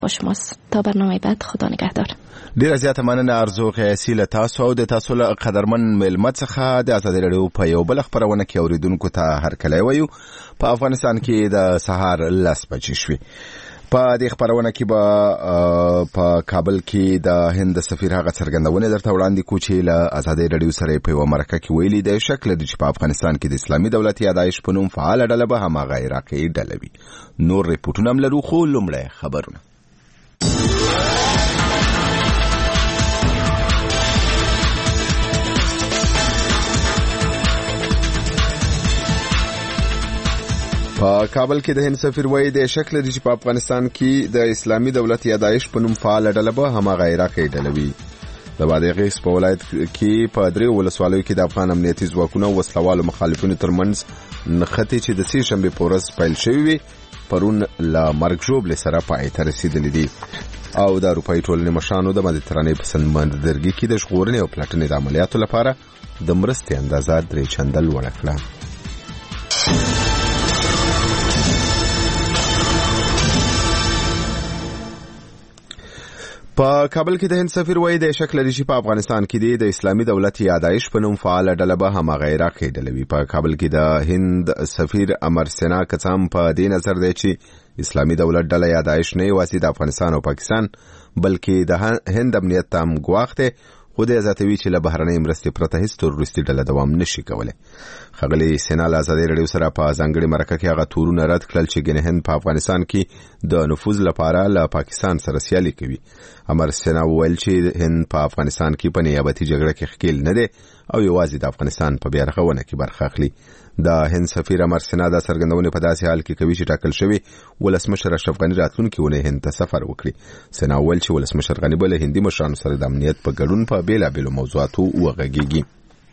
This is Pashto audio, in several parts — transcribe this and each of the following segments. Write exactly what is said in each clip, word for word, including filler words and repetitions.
با شماست. تا برنامه بعد، خدا نگهدار. ډیره زیاته مننه ارزو قیاسي له تاسو او د تاسو له قدرمن ملمت څخه د ازادي راډیو په یو بل خبرونه کې اوریدونکو ته هرکلی وایو. په افغانستان کې د سهار لس بجې شوې. په دې خبرونه کې به په کابل کې د هند سفیر هغه څرګندونه درته وړاندې کو چې له ازادي راډیو سره په یو مرکه کې ویلي د شکل د چې په افغانستان کې د اسلامي دولت یادایش په نوم فعال ډله به هماغه عراقي ډله وي. نور ریپورتونه هم لرو، خو لومړی خبرونه. په کابل کې د هند سفیر وایي د شکل د چې په افغانستان کې د اسلامي دولت یادایش په نوم فعال ډله به هماغه عراقي ډله وي. د بادغیس په ولایت کې په درې ولسوالیو کې د افغان امنیتي ځواکونو او وسلوالو مخالفینو ترمنځ نښتې چې د سې شنبې په ورځ پیل شوې وي پرون له مرګ ژوبلې سره پای ته رسیدلې دي. او د اروپایي ټولنې مشرانو د مدیترانې په سمندرګي کې د ژغورنې او پلټنې د عملیاتو لپاره د مرستې اندازه درې چنده لوړه کړه. په کابل کې د هند سفیر وایي د شکل لري په افغانستان کې د اسلامي دولت یادایش په نوم فعال ډله به هماغه عراقي ډله وي. په کابل کې د هند سفیر امر سینا کڅام په دې نظر دی چې اسلامي دولت ډله یادایش نه یوازې د افغانستان او پاکستان بلکې د هند امنیت ته هم ګواښ دی، خو د ازاتوي چې له بهرنۍ مرستې پرته هیڅ تروریستي ډله دوام نشي کولی. ښاغلي سینا له ازادي راډیو سره په ځانګړې مرکه کې هغه تورونه رد کړل چې ګنې هند په افغانستان کې د نفوذ لپاره له پاکستان سره سیالي کوي. امر سینا وویل چې هند په افغانستان کې په نیابتي جګړه کې ښکیل نه دی او یوازې د افغانستان په بیارغونه کې برخه اخلي. د هند سفیر امر سینا د څرګندونې په داسې حال کې کوي چې ټاکل شوی ولسمشر اشرف غني راتلونکي اونۍ هند ته سفر وکړي. سینا وویل چې ولسمشر غني به له هندي مشرانو سره د امنیت په ګډون په بیلابیلو موضوعاتو وغږیږي.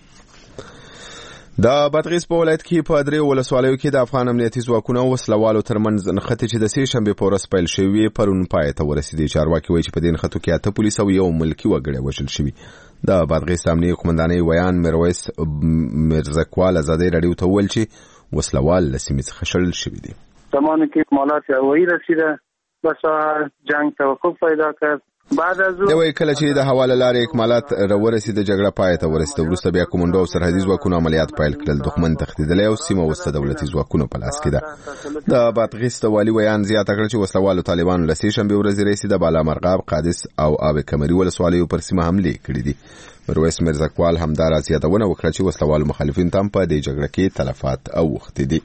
د بادغیس په ولایت کې په درې ولسوالیو کې د افغان امنیتي ځواکونو او وسلوالو ترمنځ نښتې چې د سې شنبې په ورځ پیل شوې پرون پای ته ورسېدې. چارواکي وایي چې په دې نښتو کې اته پولیس او یو ملکي وګړی وژل شوي. د بادغیس امنیتي قومندانۍ ویان میرویس میرزکوال ازادي راډیو ته وویل چې وسلوال له سیمې څخه شړل شوي دي. زمانه کې اکمالات هوایي رسیده، بس جنگ توقف پیدا کرد. بعد از اون دوی کله چې د حواله لارې اکمالات راورسېده جګړه پای ته ورسېده. وروسته بیا کومندو او سرحدي ځواکونو عملیات پیل کړل. دښمن تښتېدلی او سیمه اوس د دولتي ځواکونو په لاس کې ده. د بادغیس د والي ویان زیاته کړه چې وسلوالو طالبانو له سې شنبې ورځې راهیسې د بالامرغاب، قادس او آب کمري ولسوالیو پر سیمه حملې کړې دي. میرویس میرزکوال همداراز یادونه وکړه چې وسلوالو مخالفین ته هم په دې جګړه کې تلفات اوښتي دي.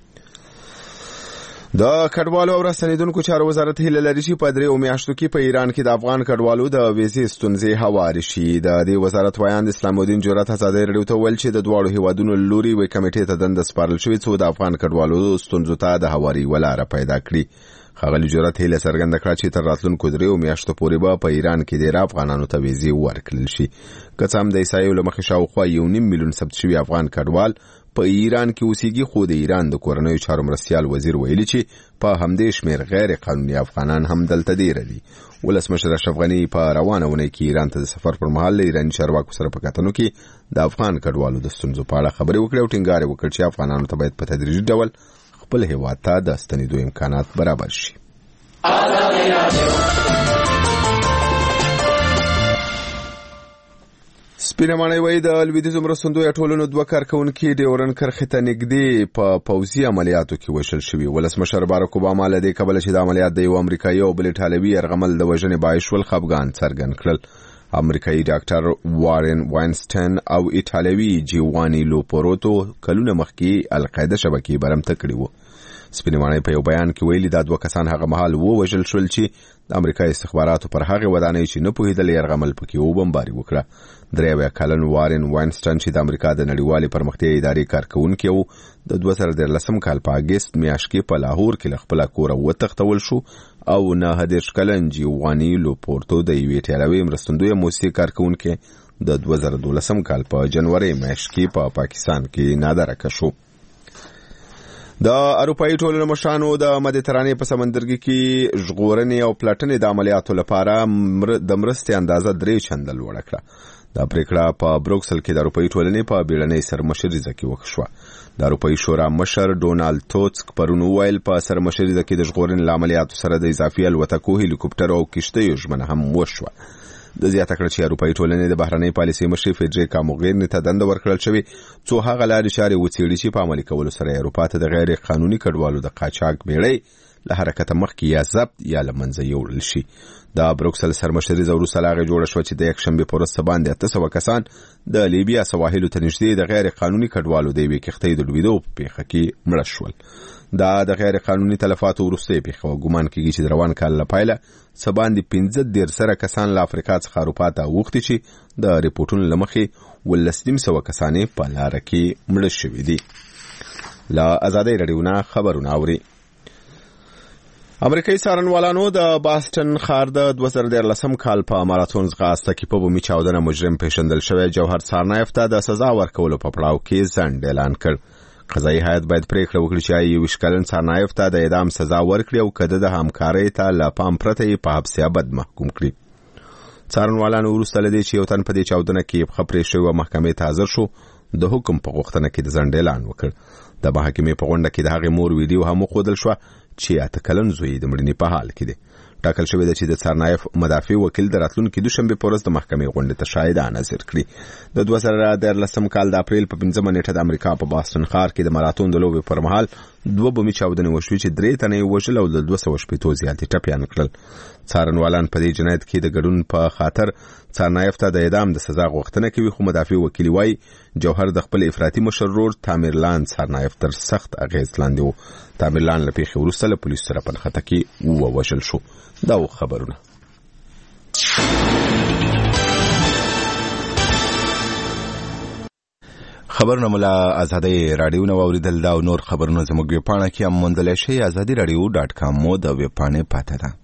د کډوالو او راستنیدونکو چارو وزارت هیله لري چې په درې میاشتو کې په ایران کې د افغان کډوالو د ویزې ستونزې هوارې شي. د دې وزارت ویان اسلام الدین جرأت ازادي راډیو ته ویل چې د دواړو هیوادونو لوري وی کمیټې ته دنده سپارل شوې څو د افغان کډوالو ستونزو ته د هواري ولاره پیدا کړي. ښاغلي جرأت هیله څرګنده کړه چې تر راتلونکو درې میاشتو پورې به په ایران کې ډېر افغانانو ته ویزې ورکړل شي. که څه هم د عیسایو له مخې شاوخوا یو نیم میلیون ثبت شوي افغان کډوال په ایران کې اوسېږي، خو د ایران د کورنیو چارو مرستیال وزیر ویلي چې په همدې شمېر غیر قانوني افغانان هم دلته ډېر دي. ولسمشر اشرف غني په روانه اونۍ کې ایران ته د سفر پر مهال له ایراني چارواکو سره په کتنو کې د افغان کډوالو د ستونزو په اړه خبرې وکړې او ټینګار یې وکړ چې افغانانو ته باید په تدریجي ډول خپل هېواد ته د ستنېدو امکانات برابر شي. سپینمانای وای د لویدیځو مرستندویه ټولنو دوه کارکونکي ډیورن کرښې ته نږدې په پوځي عملیاتو کې وژل شوي. ولسمشر باراک اوباما له دې کبله چې د عملیات د یو امریکایي او بل ایټالوي یرغمل د وژنې باعث شول خفګان څرګند کړل. امریکایي ډاکټر وارن واینسټین او ایټالوي جیوانی لوپوروتو کلونه مخکې القاعده شبکې برمته کړې وو. سپینمانای په یو بیان کې ویلي دا دوه کسان هغه مهال ووژل شول چې د امریکا استخباراتو پر هغه ودانۍ چې نه پوهېدل یرغمل پکې وبمباري وکړه. درې اویا کلن وارن واینسټن چې د امریکا د نړیوالې پرمختیایي ادارې کارکونکی و د دوه زره دیارلسم کال په اګست میاشت کې په لاهور کې له خپله کوره وتښتول شو او نهه دېرش کلن جیوانی لوپورتو د یوې ایټالوي مرستندویه موسسې کارکونکی د دوه زره دولسم کال په جنوري میاشت کې په پاکستان کې نادرکه شو. د اروپایي ټولنو مشرانو د مدیترانې په سمندرګي کې ژغورنې او پلټنې د عملیاتو لپاره د مرستې اندازه درې چنده لوړه کړه. دا پریکړه په بروکسل کې د اروپאי ټولنې په بیړنۍ سرمشریزه کې وکړه. د اروپאי شورا مشر ډونالد توسک پرون ویل په سرمشریزه کې د ژغورنې عملیاتو سره د اضافي الوتکو، هلیکوپټر او کشتیو ژمنه هم وشوه. د زیاته کړ چې اروپאי ټولنې د بهرنۍ پالیسۍ مشر فدریکا موغیرني ته دنده ورکړل شوې څو هغه لارې چارې وڅېړي چې په عملي کولو سره اروپا ته د غیر قانوني کډوالو د قاچاق بیړۍ له حرکته مخکې یا ضبط یا له منځه یوړل شي. د بروکسل سرمشریزه وروسته له هغې جوړه شوه چې د یکشنبې په ورځ څه باندې اته سوه کسان د لیبیا سواحلو ته نږدې د غیر قانوني کډوالو د یوې کښتۍ د ډوبېدو په پیښه کې مړه شول. دا د غیر قانوني تلفاتو وروستۍ پیښه وه. ګمان کېږي چې د روان کال له پیله څه باندې پنځه دېرش زره کسان له افریقا څخه اروپا ته اوښتي چې د ریپورټونو له مخې اوولس نیم سوه کسان یې په لاره کې مړه شوي دي. له ازادۍ راډیو نه خبرونه اوري. امریکایي څارنوالانو د باستن ښار د دوه زره دیارلسم کال په ماراتون ځغاسته کې په بومي چاودنه مجرم پیژندل شوی جوهر سارنایف ته د سزا ورکولو په پړاو کې ځنډ اعلان کړ. قضایي هیئت باید پریکړه وکړي چې آیا یوویشت کلن سارنایف ته د اعدام سزا ورکړي او که د همکارۍ ته له پام پرته یې په حبس ابد محکوم کړي. څارنوالانو وروسته له دې چې یو تن په دې چاودنه کې پښه پرې شوې وه محکمې ته حاضر شو، د حکم په غوښتنه کې د ځنډ اعلان وکړ. د محکمې په غونډه کې د هغې مور ویډیو هم وښودل شوه چې اته کلن زوی د مړینې په حال کې دی. ټاکل شوې ده چې د سارنایف مدافع وکیل د راتلونکي دوشنبې په ورځ د محکمې غونډې ته شاهدان حاضر کړي. د دوه زره دیارلسم کال د اپریل په پنځمه نیټه د امریکا په باستن ښار کې د ماراتون د لوبې پر مهال دوه بومي چاودنې وشوې چې درې تنه یې وژل او د دوه سوه شپېتو زیاتې ټپیان کړل. څارنوالان په دې جنایت کې د ګډون په خاطر سارنایف ته د اعدام د سزا غوښتنه کوي، خو مدافع وکیل وایي جوهر د خپل افراطي مشر ورور تامرلان سارنایف تر سخت اغېز لاندې و. تامرلان له پیښې وروسته له پولیسو سره په نښته کې ووژل شو. دا و خبرونه. خبرونه مو له ازادۍ راډیو نه واورېدل. دا او نور خبرونه زموږ ویبپاڼه کې هم موندلی شئ. ازادي راډیو ډاټ کام مو د ویبپاڼې پته ده.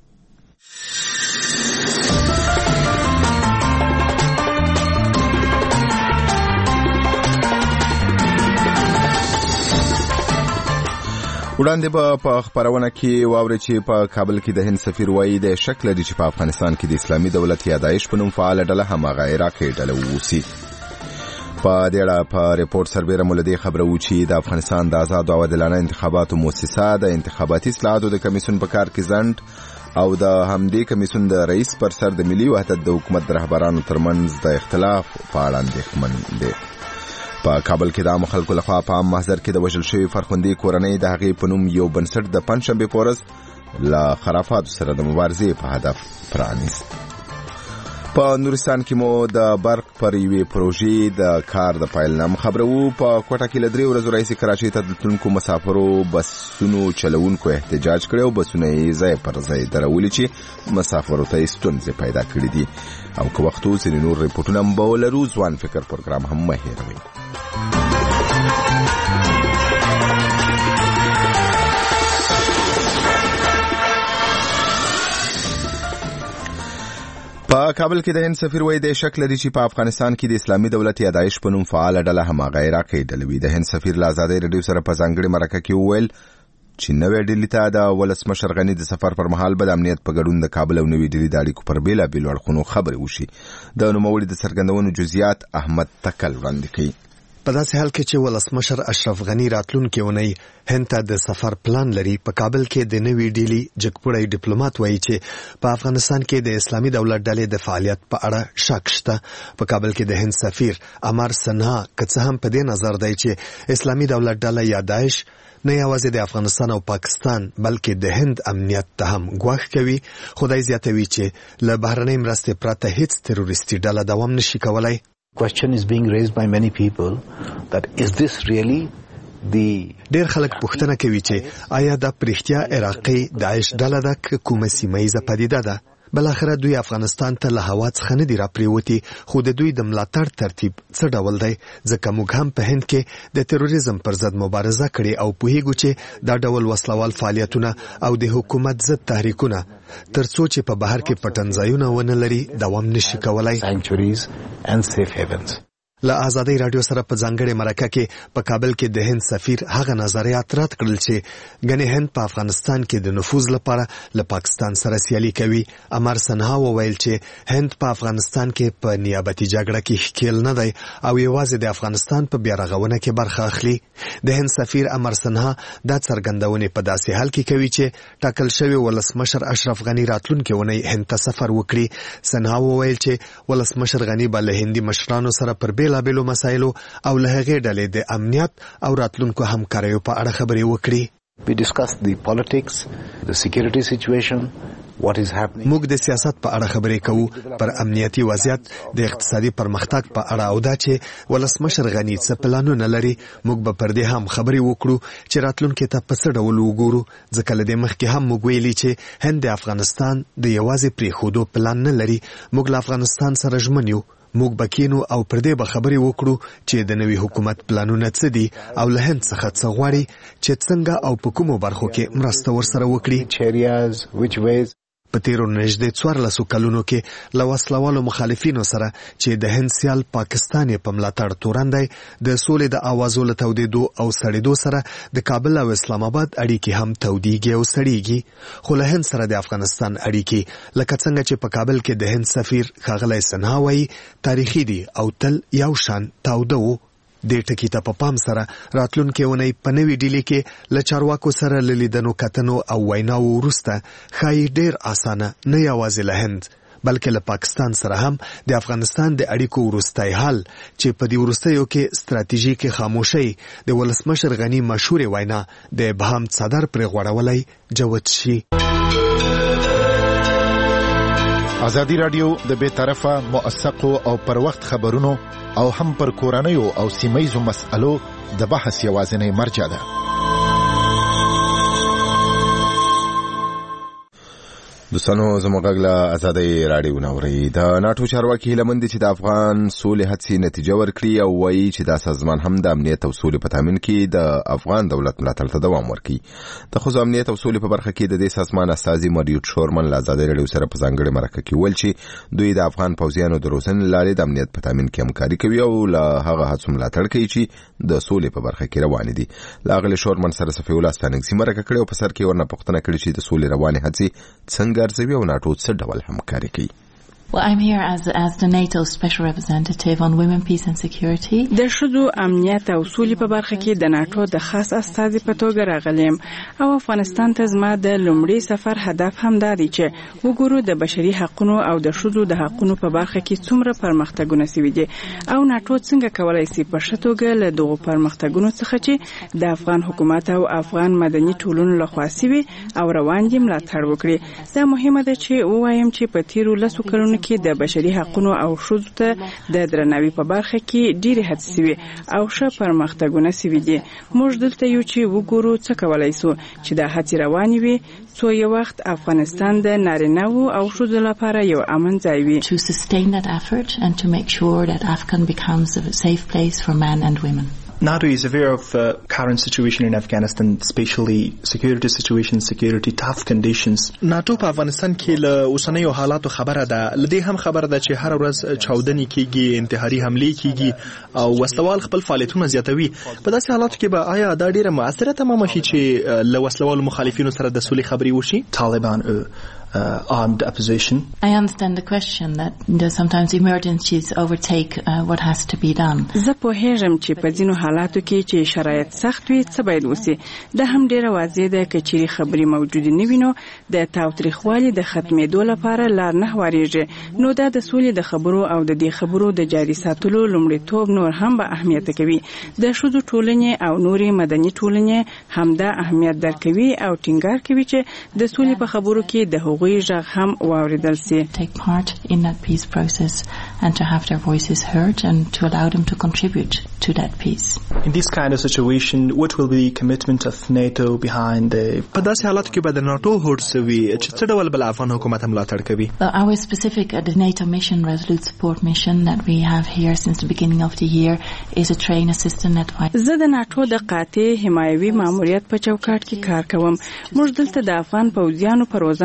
وړاندې به په خبرونه کې واورئ چې په کابل کې د هند سفیر وایي د شک لري چې په افغانستان کې د اسلامي دولت یا داعش په نوم فعاله ډله هماغه عراقي ډله واوسي. په دې اړه په ریپورت سربیره مو له دې خبره و چې د افغانستان د آزادو او عادلانه انتخاباتو مؤسسه د انتخاباتي اصلاحاتو د کمیسیون په کار کې ځنډ او د همدې کمیسیون د رئیس پر سر د ملي وحدت د حکومت د رهبرانو ترمنځ د اختلاف په اړه اندېښمن دی. په کابل کې د عامو خلکو لخوا په عام محضر کې د وژل شوي فرخندي کورنۍ د هغې په نوم یو بنسټ د پنجشنبې په ورځ له خرافاتو سره د مبارزې په هدف پرانیست. په نورستان کې مو د برق پر یوې پروژې د کار د پیل نه خبره وو. په کوټه کې له درې ورځو راهیسې کراچۍ ته د تلونکو مسافرو بسونو چلوونکو احتجاج کړی او بسونه یې ځای پر ځای درولي چې مسافرو ته یې ستونزې پیدا کړي دي. او که وخت و ځینې نور ریپورټونه هم به ولرو. ځوان فکر پروګرام هم مه هېروئ. په کابل کې د هند سفیر وایي د شک لري چې په افغانستان کې د اسلامي دولت یا داعش په نوم فعاله ډله هماغه عراقي ډله وي. د هند سفیر له ازادۍ راډیو سره په ځانګړې مرکه کې وویل چې نوې ډیلي ته د ولسمشر غني د سفر پر مهال به د امنیت په ګډون د کابل او نوې ډیلي د اړیکو پر بېلابېلو اړخونو خبرې وشي. د نوموړي د څرګندونو جزئیات احمد تکل وړاندې کوي. په داسې حال کې چې ولسمشر اشرف غني راتلونکي اونۍ هند ته د سفر پلان لري، په کابل کې د نوې ډیلي جګپوړی ډیپلوماټ وایي چې په افغانستان کې د اسلامي دولت ډلې د فعالیت په اړه شک شته. په کابل کې د هند سفیر امر سنها که څه هم په دې نظر دی چې اسلامي دولت ډله یا داعش نه یوازې د افغانستان او پاکستان بلکې د هند امنیت ته هم ګواښ کوي. خدای زیاتوي چې له بهرنۍ مرستې پرته هیڅ تروریستي ډله دوام نشي کولای. Question is being raised by many people that is this really the ډېر خلک پوښتنه کوي چې آیا دا پرېښتیا عراقي داعش ډله ده که کومه سیمه ییزه پدیده ده. بل اخره دوی افغانستان ته له هوا څخه نه دي راپریوتي، خو د دوی د ملاتړ ترتیب څه ډول دی؟ ځکه موږ هم په هند کې د تروریزم پر ضد مبارزه کړې او پوهیږو چې دا ډول وسلوال فعالیتونه او د حکومت ضد تحریکونه تر څو چې په بهر کې پټنځایونه ونه لري دوام نشي کولای. له ازادي رادیو سره په ځانګړي مرکه کې په کابل کې د هند سفیر هغه نظریات رد کړل چې غني هند په افغانستان کې د نفوذ لپاره له پاکستان سره سیالي کوي. امر سنها وویل چې هند په افغانستان کې په نیابتي جګړه کې ښکیل نه دی او یوازې د افغانستان په بیارغونه کې برخه اخلي. د هند سفیر امر سنها دا څرګندونه په داسې حال کې کوي چې ټاکل شوی ولسمشر اشرف غنی راتلونکي ونی هند ته سفر وکړي. سنها وویل چې ولسمشر غنی به له هندي مشرانو سره پر بیل بېلابېلو مسایلو او له هغې ډلې د امنیت او راتلونکو همکاریو په اړه خبرې وکړي. We discussed the politics, the security situation, what is happening. موږ د سیاست په اړه خبرې کوو، پر امنیتي وضعیت، د اقتصادي پرمختګ په اړه او دا چې ولسمشر غني څه پلانونه لري. موږ به پر دې هم خبرې وکړو چې راتلونکي ته په څه ډول وګورو، ځکه له دې مخکې هم موږ ویلي چې هند د افغانستان د یوازې پرېښودو پلان نه لري. موږ له افغانستان سره ژمن یو. موږ بکینو او پر دې به خبرې وکړو چې د نوي حکومت پلانونه څه دي او له هند څخه څه غواړي چې څنګه او په کومو برخو کې مرسته ورسره وکړي. په تیرو نږدې څوارلسو کلونو کې له وسلوالو مخالفینو سره چې د هند سیال پاکستان یې په ملاتړ تورن دی، د سولې د اوازو له تودېدو او سړېدو سره د کابل او اسلام آباد اړیکې هم تودېږي او سړېږي. خو له هند سره د افغانستان اړیکې لکه څنګه چې په کابل کې د هند سفیر ښاغلی سنها وایي تاریخي دي او تل یو شان تاوده وو. دې ټکي ته په پام سره راتلونکې اونۍ په نوې ډیلي کې له چارواکو سره له لیدنو کتنو او ویناو وروسته ښایي ډېر اسانه نه یوازې له هند بلکې له پاکستان سره هم د افغانستان د اړیکو وروستی حل چې په دې وروستیو کې ستراتیژیکې خاموشۍ د ولسمشر غني مشهورې وینا د ابهام څادر پرې غوړولی جوت شي. ازادي رادیو د بې طرفه موثقو او پر وخت خبرونو او هم پر کورنیو او سیمایزو مسألو د بحث یوازینی مرجع ده. دوستانو زموږ غږ له ازادي رادیو نوري. د ناټو چارواکي هیله مند دي چې د افغان سولې هڅې نتیجه ورکړي او وایي چې دا سازمان هم د امنیت او سولې په تامین کې د افغان دولت ملاتړ ته دوام ورکړي. د ښځو امنیت او سولې په برخه کې د دې سازمان استازي مریوټ شورمن له ازادي رادیو سره په ځانګړي مرکه کې ویل چې دوی د افغان پوځیانو د روزنې لارې د امنیت په تامین کې همکاري کوي او له هغه هڅو ملاتړ کوي چې د سولې په برخه کې روان دي. لاغله شورمن سره صفي الله ستانګسي مرکه کړې او په سر کې ورنه پوښتنه کړې چې د سولې روانې هڅې څنګه ارزوي او ناټو څه ډول همکاري کوي. Well, I'm here as as the NATO Special Representative on Women, Peace and Security. د ښځو امنیت او سولې په برخه کې د ناټو د خاص استازي په توګه راغلم او افغانستان ته زما د لومړي سفر هدف هم دا دی چې وګورو د بشري حقوقو او د ښځو د حقوقو په برخه کې څومره پرمختګونه شوي دي او ناټو څنګه کولای شي په ښه توګه له دغو پرمختګونو څخه چې د افغان حکومت او افغان مدني ټولنو لخوا شوي او روان دي ملاتړ وکړي. دا مهمه ده چې ووایم چې په تیرو لسو کلونو کې د بشري حقوقو او ښځو ته د درناوي په برخه کې ډېرې هڅې شوي او ښه پرمختګونه شوي دي. موږ دلته یو چې وګورو څه کولی شو چې دا هڅې روانې وي څو یو وخت افغانستان د نارینه‌وو او ښځو لپاره یو امن ځای وي. To sustain that effort and to make sure that Afghan becomes a safe place for men and women. NATO is aware of the current situation in Afghanistan, especially security situation, security tough conditions. NATO په افغانستان کې له اوسنیو حالاتو خبره ده. لدې هم خبره ده چې هر ورځ چاودنې کیږي، انتحاري حملې کیږي او وسلوال خپل فعالیتونه زیاتوي. په داسې حالاتو کې به آیا دا ډیره مؤثره تمام شي چې له وسلوال مخالفینو سره د سولې خبرې وشي؟ Taliban Uh, armed opposition. I understand the question that there's sometimes emergencies overtake uh, what has to be done. زه پوهیږم چې په ځینو حالاتو کې چې شرایط سخت وي څه باید وشي. دا هم ډیره واضح ده که چیرې خبرې موجودې نه وي نو د تاوتریخوالي د ختمېدو لپاره لار نه هوارېږي. نو دا د سولې د خبرو او د دې خبرو د جاري ساتلو لومړیتوب نور هم به اهمیت کوي. د ښځو ټولنې او نورې مدني ټولنې هم دا اهمیت درکوي او ټینګار کوي چې د سولې په خبرو کې د take part in that peace process and to have their voices heard and to allow them to contribute to that peace. In this kind of situation, what will be the commitment of NATO behind the... په داسې حالاتو کې به د ناټو هوډ سوي چې څه ډول بل افغان حکومت ملاتړ کوي؟ Well, our specific uh, the NATO mission, Resolute Support Mission that we have here since the beginning of the year is a train assistant advice. زه د ناټو د قاطع حمایوي ماموریت په چوکاټ کې کار کوم. موږ دلته د افغان پوځیانو په روزنه او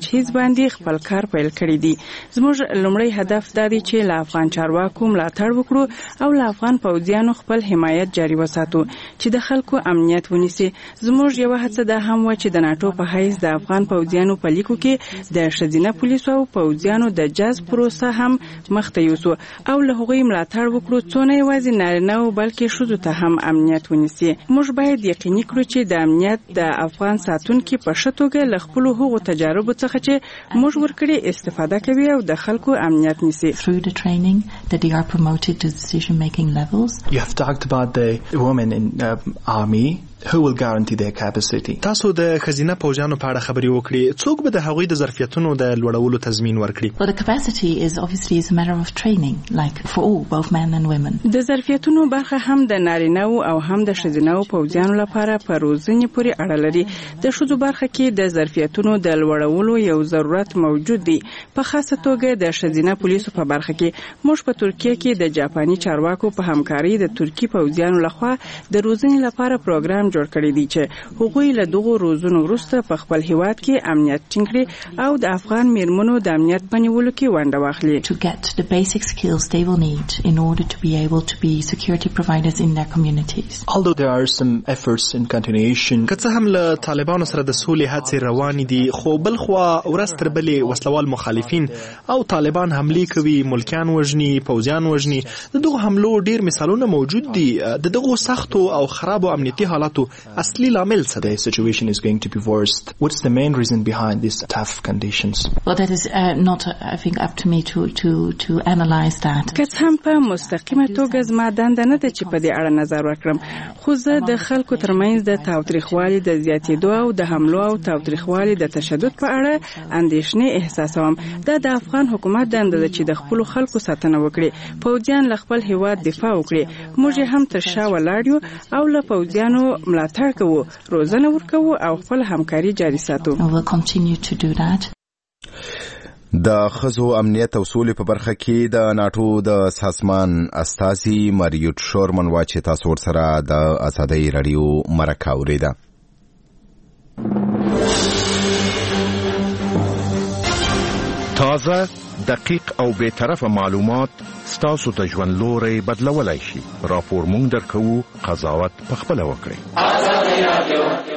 تجهیز باندې خپل کار پیل کړی دی. زموږ لومړی هدف دا دی چې له افغان چارواکو ملاتړ وکړو او له افغان پوځیانو خپل حمایت جاري وساتو چې د خلکو امنیت ونیسي. زموږ یو هڅه دا هم و چې د ناتو په حیث د افغان پوځیانو په لیکو کې د ښځینه پولیسو او پوځیانو د جذب پروسه هم مخته یوسو او له هغوی ملاتړ وکړو څو نه یوازې نارینه او بلکې ښځو ته هم امنیت ونیسي. موږ باید یقیني کړو چې د امنیت د افغان ساتونکي په ښه توګه له خپلو هغو تجاربو څخه چې موږ ورکړي استفاده کوي او د خلکو امنیت نیسي. Through the training that they are promoted to decision making levels. You have talked about the women in uh, army. Who will guarantee their capacity? تاسو د خزینه پوجانو په اړه خبرې وکړي. څوک به د هغوی د ظرفیتونو د لوړولو تضمین ورکړي؟ Well, the capacity is obviously is a matter of training, like for all, both men and women. د ظرفیتونو برخه هم د نارینه او هم د ښځینه پوجانو لپاره په روزنې پورې اړه لري. د ښځو برخه کې د ظرفیتونو د لوړولو یو ضرورت موجود دی. په خاصه توګه د ښځینه پولیسو په برخه کې موږ په ترکیه کې د جاپاني چارواکو په همکاري د ترکی پوجانو لخوا د روزنې لپاره پروګرام جوړ کړی دی چې هغوی له دغو روزنو وروسته په خپل هیواد کې امنیت ټینګ کړي او د افغان میرمنو د امنیت په نیولو کې ونډه واخلي. To get the basic skills they will need in order to be able to be security providers in their communities. Although there are some efforts in continuation. که څه هم له طالبانو سره د سولې هڅې روانې دي خو بل خوا ورځ تر بلې وسلوال مخالفین او طالبان حملې کوي، ملکیان وژني، پوځیان وژني. د دغو حملو ډیر مثالونه موجود دي. د دغو سختو او خرابو امنیتي حالاتو اصلي لامل څه دی؟ The situation is going to be worse. What's the main reason behind these tough conditions? Well, that is uh, not, uh, I think, up to me to to to analyze that. که څه هم په مستقیمه توګه زما دنده نه ده چې په دې اړه نظر وکړم، خو زه د خلکو ترمنځ د تاوتریخوالي د زیاتېدو او د حملو او تاوتریخوالي د تشدد په اړه اندېښنې احساسوم. دا د افغان حکومت دنده ده چې د خپلو خلکو ساتنه وکړي، پوځیان له خپل هیواد دفاع وکړي. موږ هم تر شا ولاړ یو او له پوځیانو ملاتړ کوو، روزنه ورکوو او خپل همکاري جاري ساتو. We'll continue to do that. د ښځو امنیت او سولې په برخه کې د ناټو د سازمان استازي ماریوت شورمن وايي چې تاسو ورسره د ازادۍ رادیو مرکه اورېده. تازه، دقیق او بے طرفه معلومات ستاسو ته ژوند لوري بدلولای شي. راپور مونږ درکوو، قضاوت پخپله وکړئ.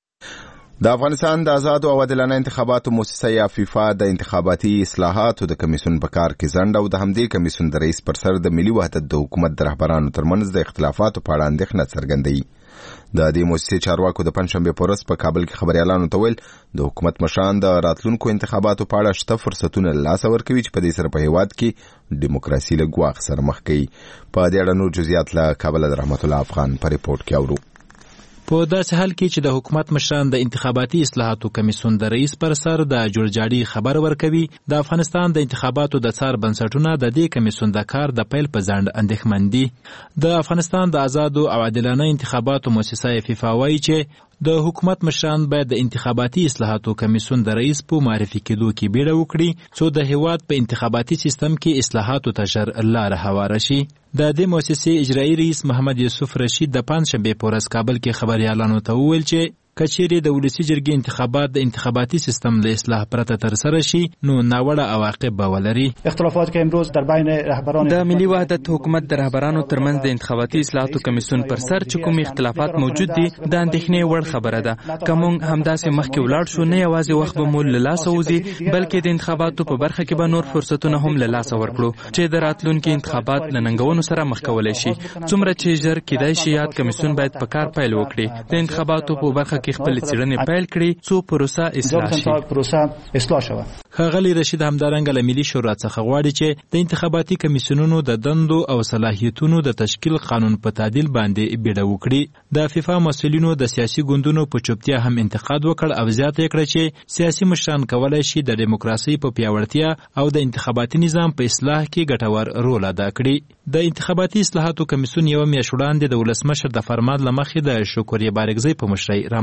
د افغانستان د آزاد او عادلانه انتخاباتو مؤسسه یا فیفا د انتخاباتي اصلاحاتو د کمیسیون په کار کې ځنډ او د همدې کمیسیون د رئیس پر سر د ملي وحدت د حکومت د رهبرانو ترمنځ د اختلافاتو په اړه اندېښنه څرګندوي. د دې مؤسسې چارواکو د پنځشنبې په ورځ په کابل کې خبريالانو ته ویل د حکومت مشران د راتلونکو انتخاباتو په اړه شته فرصتونه له لاسه ورکوي چې په دې سره په هیواد کې دیموکراسي له ګواښ سره مخ کوي. په دې اړه نور جزئیات له کابل د رحمت الله افغان په ریپورت کې اورو. په داسې حال کې چې د حکومت مشران د انتخاباتي اصلاحاتو کمیسیون د رئیس پر سر د جوړجاړي خبر ورکوي، د افغانستان د انتخاباتو د څار بنسټونه د دې کمیسیون د کار د پیل په ځنډ اندېښمن دي. د افغانستان د آزادو او عادلانه انتخاباتو مؤسسه فیفا وايي چې د حکومت مشران باید د انتخاباتي اصلاحاتو کمیسیون د رئیس په معرفي کېدو کې بیړه وکړي څو د هیواد په انتخاباتي سیستم کې اصلاحاتو ته ژر لاره هواره شي. د دې مؤسسې اجرایي رئیس محمد یوسف رشید د پنځشنبې په ورځ کابل کې خبريالانو ته وویل چې کچېرې د ولسی جرګې انتخابات د انتخاباتي سیستم له اصلاح پرته تر سره شي نو ناوړه عواقب به ولري. اختلافات که امروز در بین رهبران د ملي وحدت حکومت د رهبرانو ترمنځ د انتخاباتي اصلاحاتو کمیسیون پر سر چې کوم اختلافات موجود دي د اندېښنې وړ خبره ده. کوم همداسې مخکې ولاړ شو نه یوازې وخت به مو له لاسه وځي بلکې د انتخاباتو په برخه کې به نور فرصتونه هم له لاسه ورکړو چې د راتلونکي انتخابات له ننګونو سره مخ کولی شي. څومره چې ژر کېدای شي یاد کمیسیون باید په کار پیل وکړي، د انتخاباتو په برخه کې خپل څېړنې پیل کړي څو پروسه اصلاح شي. پروسه اصلاح شوه. ښاغلی رشید همدارنګه له ملي شورا څخه غواړي چې د انتخاباتي کمیسیونونو د دندو او صلاحیتونو د تشکیل قانون په تعدیل باندې بیړه وکړي. د فیفا مسؤلینو د سیاسي ګوندونو په چوپتیا هم انتقاد وکړ او زیاته کړه چې سیاسي مشران کولای شي د دیموکراسي په پیاوړتیا او د انتخاباتي نظام په اصلاح کې ګټور رول ادا کړي. د انتخاباتي اصلاحاتو کمیسیون یو میاشت وړاندې د ولسمشر د فرمان له مخې د شکریه بارګزی په مشرۍ رامنځته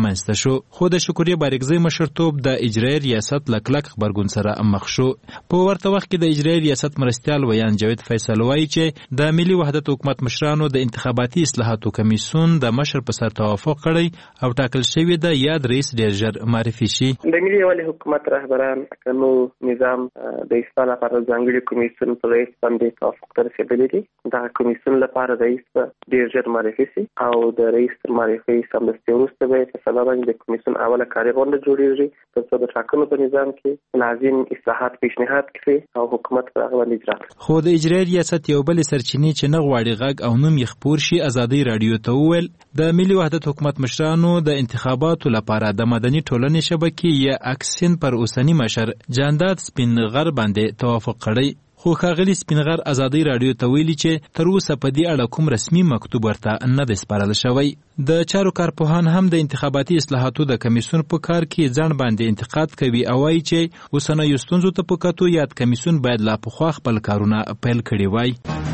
رامنځته شو، خو د شکوري بارګزی مشرتوب د اجرایي ریاست له کلک غبرګون سره مخ شو. په ورته وخت کې د اجرایي ریاست مرستیال ویان جاوید فیصل وایي چې د ملي وحدت حکومت مشرانو د انتخاباتي اصلاحاتو کمیسیون د مشر په سر توافق کړی او ټاکل شوی د یاد رئیس ډیر ژر معرفي شي. د ملي یووالي حکومت رهبران کنو نظام د اصلاح لپاره ځانګړي کمیسیون په رئیس باندې توافق ته رسیدلی دي. دا کمیسیون لپاره رئیس ډیر ژر معرفي شي او د رئیس معرفي سمدستي وروسته به په سبا باندې د کمیسیون اوله کاري غونډه جوړیږي ترڅو د ټاکنو په نظام کې لازم اصلاحات پیشنهاد کړي او حکومت پر هغه باندې اجرا کړي. خو د اجرایي ریاست یو بل سرچینې چې نه غواړي غږ او نوم یې خپور شي ازادي رادیو ته وویل د ملي وحدت حکومت مشرانو د انتخاباتو لپاره د مدني ټولنې شبکې یا اکسین پر اوسنی مشر جانداد سپینغر باندې توافق کړی. خو ښاغلي سپینغر ازادي رادیو ته ویلي چې تر اوسه په دې اړه کوم رسمي مکتوب ورته نه دی سپارل شوی. د چارو کارپوهان هم د انتخاباتي اصلاحاتو د کمیسیون په کار کې ځان باندې انتقاد کوي او وایي چې اوسنیو ستونزو ته په کتو یاد کمیسیون باید لا پخوا خپل کارونه پیل کړي وای.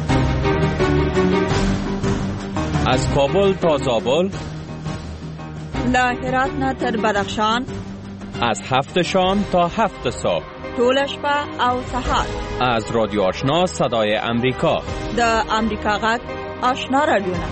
از کابل تا زابل، له هرات نه تر بدخشان، از هفت شام تا هفت صبح، طول شپه او سحر، از رادیو آشنا صدای امریکا، د امریکا غږ آشنا رادیو.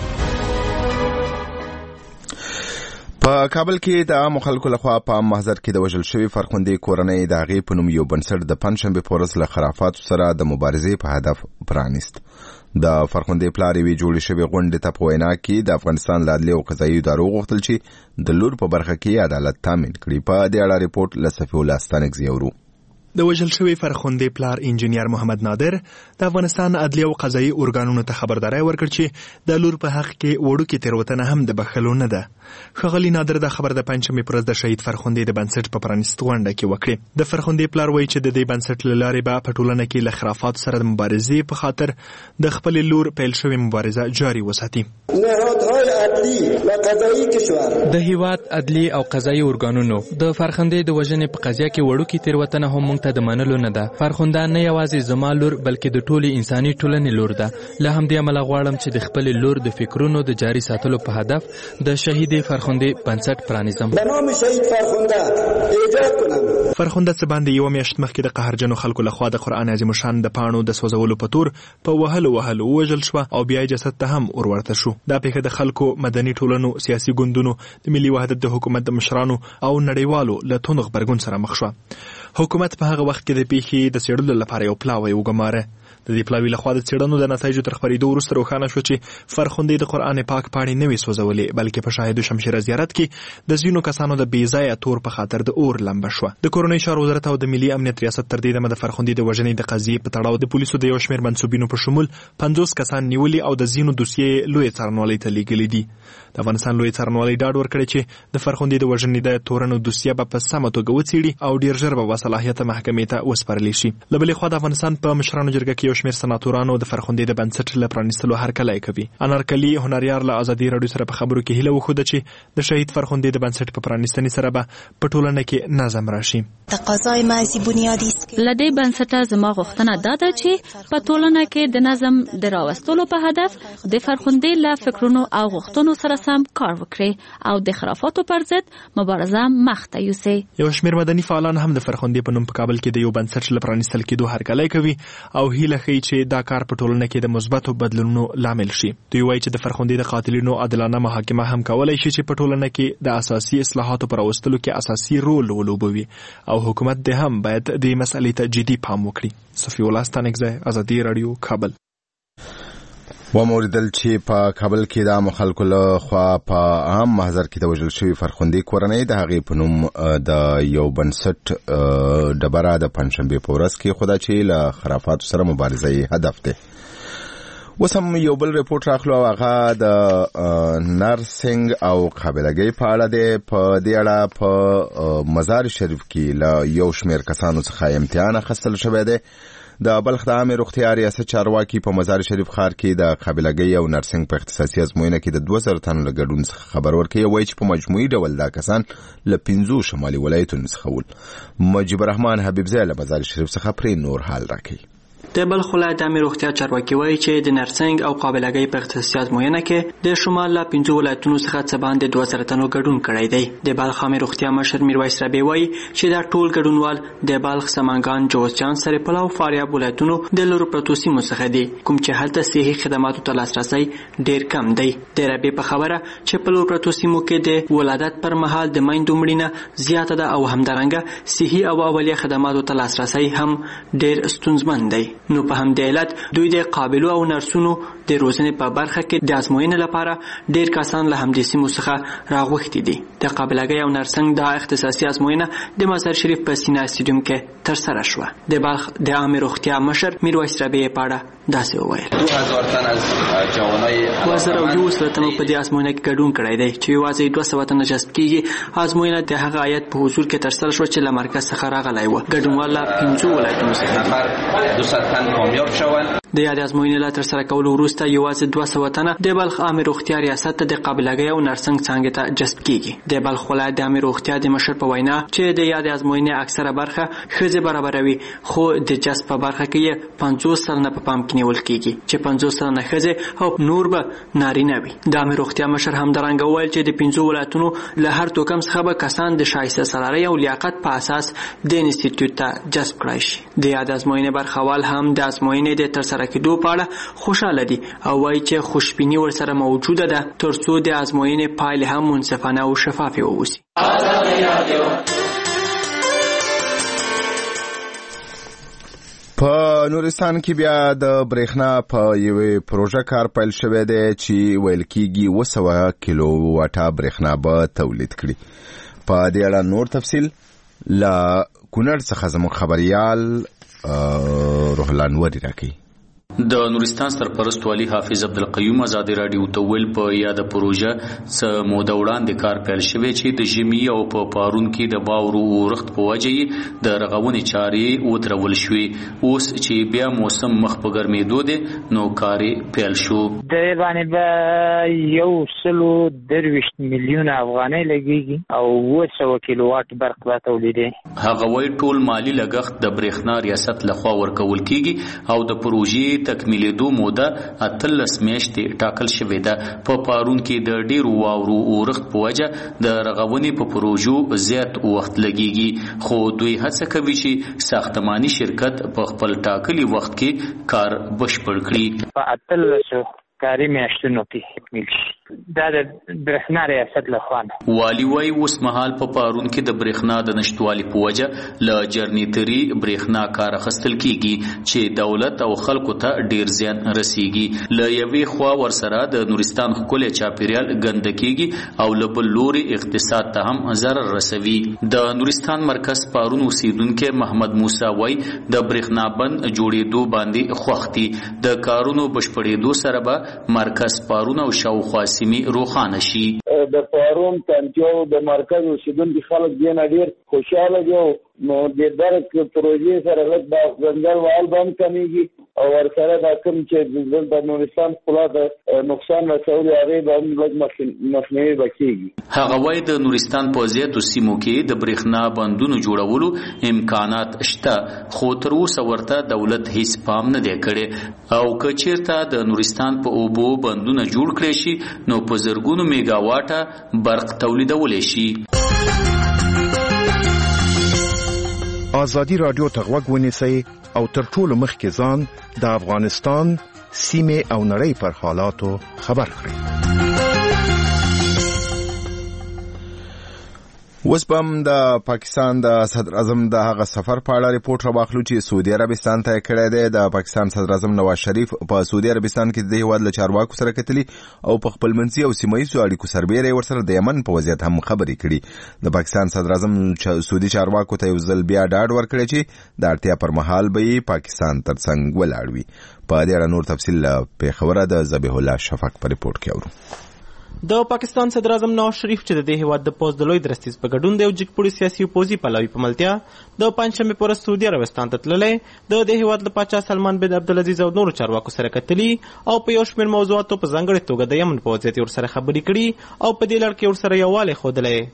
په کابل کې د عام خلکو لخوا په محضر کې د وژل شوی فرخندې کورنۍ د هغې په نوم یو بنسټ د پنجشنبې په ورځ له خرافاتو سره د مبارزې په هدف پرانیست. د فرخندې پلار یوې جوړې شوې غونډې ته په وینا کې د افغانستان له عدلي او قضایي ادارو غوښتل چې د لور په برخه کې عدالت تامین کړي. په دې اړه ریپورټ له صفي الله ستانکزي اورو. د وژل شوی فرخندې پلار انجینیر محمد نادر د افغانستان عدلي او قضایي ارګانونو ته خبرداري ورکړ چې د لور په حق کې وړوکې تېروتنه هم د بخښلو نه ده. ښاغلي نادر د خبر د پنجشنبې په ورځ د شهید فرخندې د بنسټ په پرانیست غونډه کې وکړې. د فرخندې پلار وایي چې د دې بنسټ له لارې به په ټولنه کې له خرافاتو سره د مبارزې په خاطر د خپلې لور پیل شوې مبارزه جاري وساتي. نهادهای عدلی و قضایی کشور د هیواد عدلي او قضایي ارګانونو د فرخندې د وژنې په قضیه کې وړوکې تېروتنه هم ته د منلو نه ده. فرخنده نه یوازې زما لور بلکې د ټولې انساني ټولنې لور ده. له همدې امله غواړم چې د خپلې لور د فکرونو د جاري ساتلو په هدف د شهید فرخندې بنسټ پرانیزم. به نام شهید فرخنده ایجاد کنم. فرخنده څه باندې یو میاشت مخکې د قهرجنو خلکو لخوا د قرآن عظیم الشان د پاڼو د سوځولو په تور په وهلو وهلو ووژل شوه او بیا جسد ته هم اور ورته شو. دا پیښه د خلکو، مدني ټولنو، سیاسي ګوندونو، د ملي وحدت د حکومت د مشرانو او نړیوالو له توند غبرګون سره مخ شوه. حکومت په هغه وخت کې د پیښې د څېړلو لپاره یو پلاوی وګماره. د دې پلاوي لخوا د څېړنو د نتایجو تر خپرېدو وروسته روښانه شو چې فرخندې د قرآن پاک پاڼې نه وې سوځولې بلکې په شاهد شمشیره زیارت کې د ځینو کسانو د بې ځایه تور په خاطر د اور لمبه شوه. د کورنۍ چارو وزارت او د ملي امنیت ریاست تر دې دمه د فرخندې د وژنې د قضیې په تړاو د پولیسو د یو شمېر منصوبینو په شمول پنځوس کسان نیولي او د ځینو دوسیې لویې څارنوالۍ ته لیږلي دي. د افغانستان لوی څارنوالۍ ډاډ ورکړی چې د فرخندې د وژنې د تورنو دوسیه به په سمه توګه وڅېړي او ډېر ژر به باصلاحیته محکمې ته وسپارلی شي. له بلې خوا د افغانستان په مشرانو جرګه کې یو شمېر سناتورانو د فرخندې د بنسټ له پرانیستلو هرکلی کوي. انارکلي هنریار له ازادي راډیو سره په خبرو کې هیله وښوده چې د شهید فرخندې د بنسټ په پرانیستنې سره به په ټولنه کې نظم راشي. تقاضای محض بنیادی است. له دې بنسټه زما غوښتنه دا ده چې په ټولنه کې د نظم د راوستلو په هدف د فرخندې له فکرونو او غوښتنو سره سم کار وکړي او د خرافاتو پر ضد مبارزه مخ ته یوسي. یو شمېر مدني فعالان هم د فرخندې په نوم په کابل کې د یو بنسټ له پرانیستل کېدو هرکلی کوي او هیله ښیي چې دا کار په ټولنه کې د مثبتو بدلونونو لامل شي. دوی وایي چې د فرخندې د قاتلینو عادلانه محاکمه هم کولی شي چې په ټولنه کې د اساسي اصلاحاتو پر راوستلو کې اساسي رول ولوبوي او حکومت دې هم باید دې مسئلې ته جدي پام وکړي. صفي الله ستانکزی، ازادي راډیو، کابل. و موریدل چې په کابل کې د عام خلکو له خوا په عام محضر کې د وژل شوي فرخندې کورنۍ د هغې په نوم د یو بنسټ ډبره د پنجشنبې په ورځ کې خو دا چې له خرافاتو سره مبارزه یې هدف دی. اوس هم یو بل ریپورټ راخلو او هغه د نرسنګ او قابلګۍ په اړه دی. په دې اړه په مزار شریف کې له یو شمېر کسانو څخه امتحان اخیستل شوی دی. د بلخ د عامې روغتیا ریاست چارواکي په مزار شریف ښار کې د قابلګۍ او نرسنګ په اختصاصي ازموینه کې د دوه زره تنو له ګډون څخه خبر ورکوي. وایي چې په مجموعي ډول دا کسان له پنځو شمالي ولایتونو څخه ول. مجیب الرحمن حبیبزی له مزار شریف څخه پرې نور حال راکوي. د بلخ ولایت عامه روغتیا چارواکي وایي چې د نرسنګ او قابلګۍ په اختصاصیات معاینه کې د شمال له پنځو ولایتونو څخه څه باندې دوه زره تنو ګډون کړی دی. د بلخ عامه روغتیا مشر میرویس ربیع وایي چې دا ټول ګډونوال د بلخ، سمنګان، جوزجان، سرپل او فاریاب ولایتونو د لرو پرتو سیمو څخه دي، کوم چې هلته صحي خدماتو ته لاسرسی ډیر کم دی. د ربیع په خبره چې په لرو پرتو سیمو کې د ولادت پر مهال د میندو مړینه زیاته ده او همدارنګه صحي او اولیه خدماتو ته لاسرسی هم ډیر ستونزمن دی. نو په همدې علت دوی د قابلو او نرسونو د روزنې په برخه کې د ازموینې لپاره ډیر کسان له همدې سیمو څخه راغوښتي دي. د قابلګۍ او نرسنګ د اختصاصي ازموینه د مزار شریف په سینا سټیډیوم کې ترسره شوه. د بلخ د عامه روغتیا مشر میرویس ربیع په اړه داسې وویل: دوه هزار تن از جوانای دوه زره او یو سل تنو په دې ازموینه کې ګډون کړی دی چې یوازې دوه سوه تنه جذب کیږي. ازموینه د هغه عاید په حضور کې ترسره شوه چې له مرکز څخه راغلی و. ګډونوال له پنځو ولایتونو څخه دوه سوه تن کامیاب شول. د یادې ازموینې له ترسره کولو وروسته یوازې دوه سوه تنه د بلخ عامه روغتیا ریاست ته د قابلګۍ او نرسنګ څانګې ته جذب کیږي. د بلخ ولایت د عامه روغتیا د مشر په وینا چې د یادې ازموینې اکثره برخه ښځې برابروي، خو د جذب په برخه کې یې پنځوس سلنه په پام کې نیول کیږي چې پنځوس سلنه ښځې او نور به نارینه وي. د عامه روغتیا مشر همدارنګه وویل چې د پنځو ولایتونو له هر توکم څخه به کسان د شایسته سالارۍ او لیاقت په اساس د انسټیټیوټ ته جذب کړای شي. د یادې ازموینې برخوال هم د ازموینې د ترسره کېدو په اړه خوشاله دي او وایي چې خوشبیني ورسره موجوده ده ترڅو د ازموینې پایلې هم منصفانه او شفافې واوسي. په نورستان کې بیا د برېښنا په یوې پروژه کار پیل شوی دی چې ویل کېږي اوه سوه کیلو واټه برېښنا به تولید کړي. په دې اړه نور تفصیل له کونړ څخه زموږ خبریال روح الله انوري راکوي. د نورستان سرپرست والی حافظ عبدالقیوم ازادي راډیو ته ویل په یاده پروژه څه موده وړاندې کار پیل شوی چې د ژمي او په پارون کې د باورو ورښت په وجه د رغونې چارې ودرول شوې. اوس چې بیا موسم مخ په ګرمېدو دی نو کارې پیل شو. د باندې به یو سلو درویشت میلیونه افغانۍ لګیږي او اوه سوه کیلو واټ برق به تولیدوي. هغه وایي ټول مالي لګښت د برېښنا ریاست لخوا ورکول کیږي او د پروژې تکمیلېدو موده اتلس میاشتې ټاکل شوې ده. په پارون کې د ډېرو واورو اورښت په وجه د رغونې په پروژو زیات وخت لګیږي، خو دوی هڅه کوي چې ساختماني شرکت په خپل ټاکلي وخت کې کار بشپړ کړي. په اتلسو کاري میاشتونو کې تکمیل شي. دا د برېښنا ریاست لخوا نه. والي وایي اوس مهال په پارون کې د برېښنا د نشتوالي په وجه له جرنیټري برېښنا کار اخیستل کیږي چې دولت او خلکو ته ډیر زیان رسیږي. له یوې خوا ورسره د نورستان ښکلی چاپیریال ګنده کیږي او له بل لوري اقتصاد ته هم ضرر رسوي. د نورستان مرکز پارون اوسیدونکي محمد موسی وایي د برېښنا بند جوړېدو باندې خوښ دي. د کارونو بشپړېدو سره به مرکز پارون او شاوخوا سیمې روښانه شي. د پارون تنتیو د مرکز اوسیدونکي خلک دې نه ډېر خوشحاله دي. نو د درک پروژې سره لږ د ځنګل وال بند کمیږي او ورسره دا کوم چې د نورستان ښکلا د نقصان رسولو هغې به هم لږ مخنیوي به کېږي. هغه وایي د نورستان په زیاتو سیمو کې د برېښنا بندونو جوړولو امکانات شته، خو تر اوسه ورته دولت هیڅ پام نه دی کړی او که چېرته د نورستان په اوبو بندونه جوړ کړی شي نو په زرګونو میګا واټه برق تولیدولی شي. ازادي راډیو ته غوږ ونیسئ او تر ټولو مخکې ځان د افغانستان سیمې او نړۍ پر حالاتو خبر کړئ. اوس به هم د پاکستان د صدر اعظم د هغه سفر په اړه ریپورت راواخلو چې سعودي عربستان ته کړی دی. د پاکستان صدر اعظم نواز شریف په سعودي عربستان کې د هیواد له چارواکو سره کتلي او په خپلمنځي او سیمه ییزو اړیکو سربیره ورسره د یمن په وضعیت هم خبرې کړي. د پاکستان صدر اعظم سعودي چارواکو ته یو ځل بیا ډاډ ورکړی چې د اړتیا پر مهال به یې پاکستان ترڅنګ ولاړ وي. په دې اړه نور تفصیل له پیښوره د ذبیح الله شفق په ریپورت کې اورو. د پاکستان صدر اعظم نواز شریف چې د دې هیواد د پوز د لوی درستیز په ګډون د یو جګپوړي سیاسي اپوزي پلاوي په ملتیا د پنځشنبه پر ورځ سعودي عربستان ته تللی د دې هیواد د پاچا سلمان بن عبدالعزیز او نورو چارواکو سره کتلي او په یو شمېر موضوعاتو په ځانګړې توګه د یمن په وضعیت ورسره خبرې کړي او په دې لړ کې ورسره یووالی ښودلی.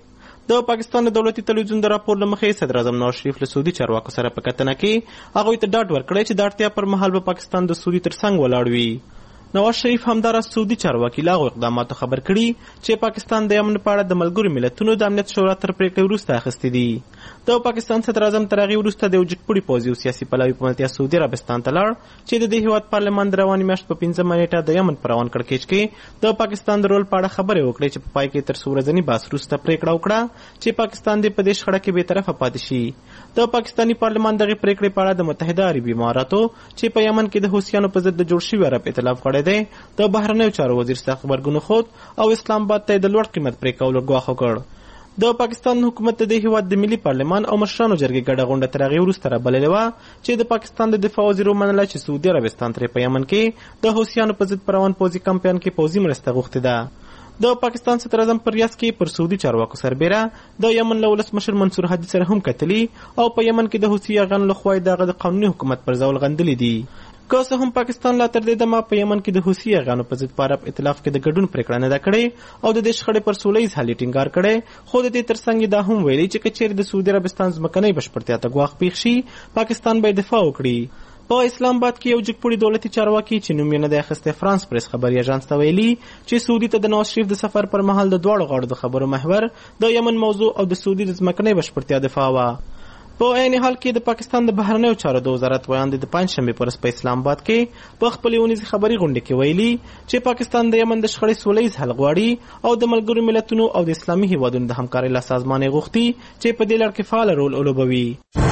د پاکستان دولتي تلویزیون د راپور له مخې صدر اعظم نواز شریف له سعودي چارواکو سره په کتنه کې هغوی ته ډاډ ورکړی چې د اړتیا پر مهال به پاکستان د سعودي تر څنګ ولاړ وي. نواز شریف همداراز سعودي چارواکي له هغو اقداماتو خبر کړي چې پاکستان د امن په اړه د ملګرو ملتونو د امنیت شورا تر پریکړې وروسته اخیستې دي. د پاکستان صدر اعظم تر هغې وروسته د یو جګپوړي پوځي او سیاسي پلاوي په ملتیا سعودي عربستان ته لاړ چې د دې هېواد پارلمان د روانې میاشت په پنځمه نیټه د یمن په روان کړکېچ کې د پاکستان د رول په اړه خبرې وکړې چې په پای کې تر څو ورځني بحث وروسته پرېکړه وکړه چې پاکستان دې په دې شخړه کې بېطرفه پاتې شي. د پاکستاني پارلمان دغې پرېکړې په اړه د متحده عربي اماراتو چې په یمن کې د حوثیانو په ضد د جوړ شوي عرب ائتلاف غړی دی د بهرنیو چارو وزیر څخه غبرګون ښود او اسلام آباد ته یې د لوړ قیمت پرې کولو ګواښ وکړ. د پاکستان حکومت د دې هېواد د ملي پارلمان او مشرانو جرګې ګډه غونډه تر هغې وروسته رابللې وه چې د پاکستان د دفاع وزیر ومنله چې سعودي عربستان ترې په یمن کې د حوثیانو په ضد په روان پوځي کمپاین کې پوځي مرسته غوښتې ده. د پاکستان صدر اعظم په ریاض کې پر سعودي چارواکو سربیره د یمن له ولسمشر منصور هادي سره هم کتلي او په یمن کې د حوثي یاغانو لخوا یې د هغه د قانوني حکومت پر ځول غندلي دي. که څه هم پاکستان لا تر دې دمه په یمن کې د حوثي یاغانو په ضد په عرب ائتلاف کې د ګډون پرېکړه نه ده کړې او د دې شخړې پر سوله ییز حل یې ټینګار کړی، خو د دې تر څنګ یې دا هم ویلي چې که چیرې د سعودي عربستان ځمکنۍ بشپړتیا ته ګواښ پېښ شي پاکستان به یې دفاع وکړي. په اسلام آباد کې یو جګپوړي دولتي چارواکي چې نوم یې نه دی اخیستی فرانس پریس خبري اژانس ته ویلي چې سعودي ته د نواز شریف د سفر پر مهال د دواړو غاړو د خبرو محور د یمن موضوع او د سعودي د ځمکنۍ بشپړتیا دفاع وه. په عین حال کې د پاکستان د بهرنیو چارو د وزارت ویاند د پنجشنبې په ورځ په اسلام آباد کې په خپلې اونیزې خبري غونډې کې ویلي چې پاکستان د یمن د شخړې سوله ییز حل غواړي او د ملګرو ملتونو او د اسلامي هیوادونو د همکارۍ له سازمان یې غوښتي چې په دې لړ کې فعاله رول ولوبوي.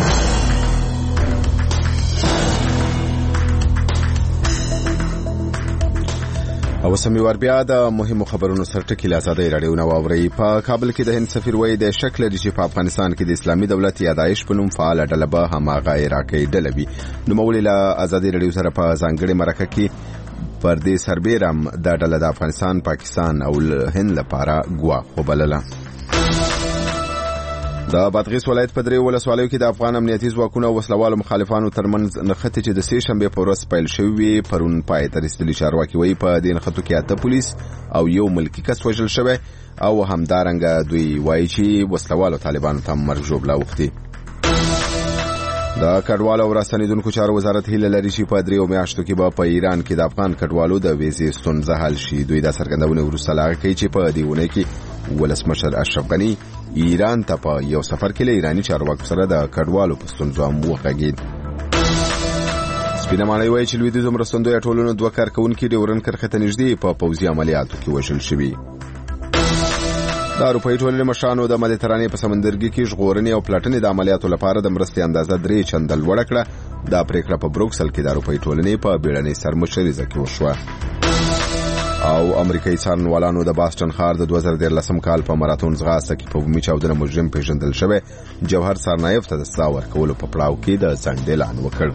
او سمې بیا د مهمو خبرونو سرټکي له ازادۍ راډیو نه واورئ. په کابل کې د هند سفیر وایي د شک لري چې په افغانستان کې د اسلامي دولت یادایش په نوم فعاله ډله به هماغه عراقي ډله وي. نوموړي له ازادۍ راډیو سره په ځانګړې مرکه کې پر دې سربیره هم دا ډله د افغانستان، پاکستان او هند لپاره ګواښ وبلله. د بادغیس ولایت په درې ولسوالیو کې د افغان امنیتي ځواکونو او وسلوالو مخالفانو ترمنځ نښتې چې د سې شنبې په ورځ پیل شوې پرون پای ته رسېدلي. چارواکي وایي په دې نښتو کې اته پولیس او یو ملکي کس وژل شوی او همدارنګه دوی وایي چې وسلوالو طالبانو ته مرګ ژوبله اوښتې. د کډوالو او راستنېدونکو چارو وزارت هیله لري چې په دریو میاشتو کې به په ایران کې د افغان کډوالو د ویزې ستونزه حل شي. دوی دا څرګندونه وروسته له هغه کوي چې په دې اونۍ کې ولسمشر اشرف غني ایران ته په یو سفر کې له ایراني چارواکو سره د کډوالو په ستونزو هم وغږېد. سپینه ماڼۍ وایي چې لویدیځو مرستندویه ټولنو دوه کارکوونکي ډیورن کرښې ته نږدې په پوځي عملیاتو کې وژل شوي. د اروپایي ټولنې مشرانو د مدیترانې په سمندرګي کې ژغورنې او پلټنې د عملیاتو لپاره د مرستې اندازه درې چنده لوړه کړه. دا پریکړه په بروکسل کې د اروپایي ټولنې په بیړنۍ سرمشریزه کې وشوه. او امریکایي څارنوالانو د باستون ښار د دوه زره دیارلسم کال په ماراتون ځغاسته کې په بومي چاودنه مجرم پیژندل شوی جوهر سرنایف ته د سزا ورکولو په پړاو کې د ځنډ اعلان وکړ.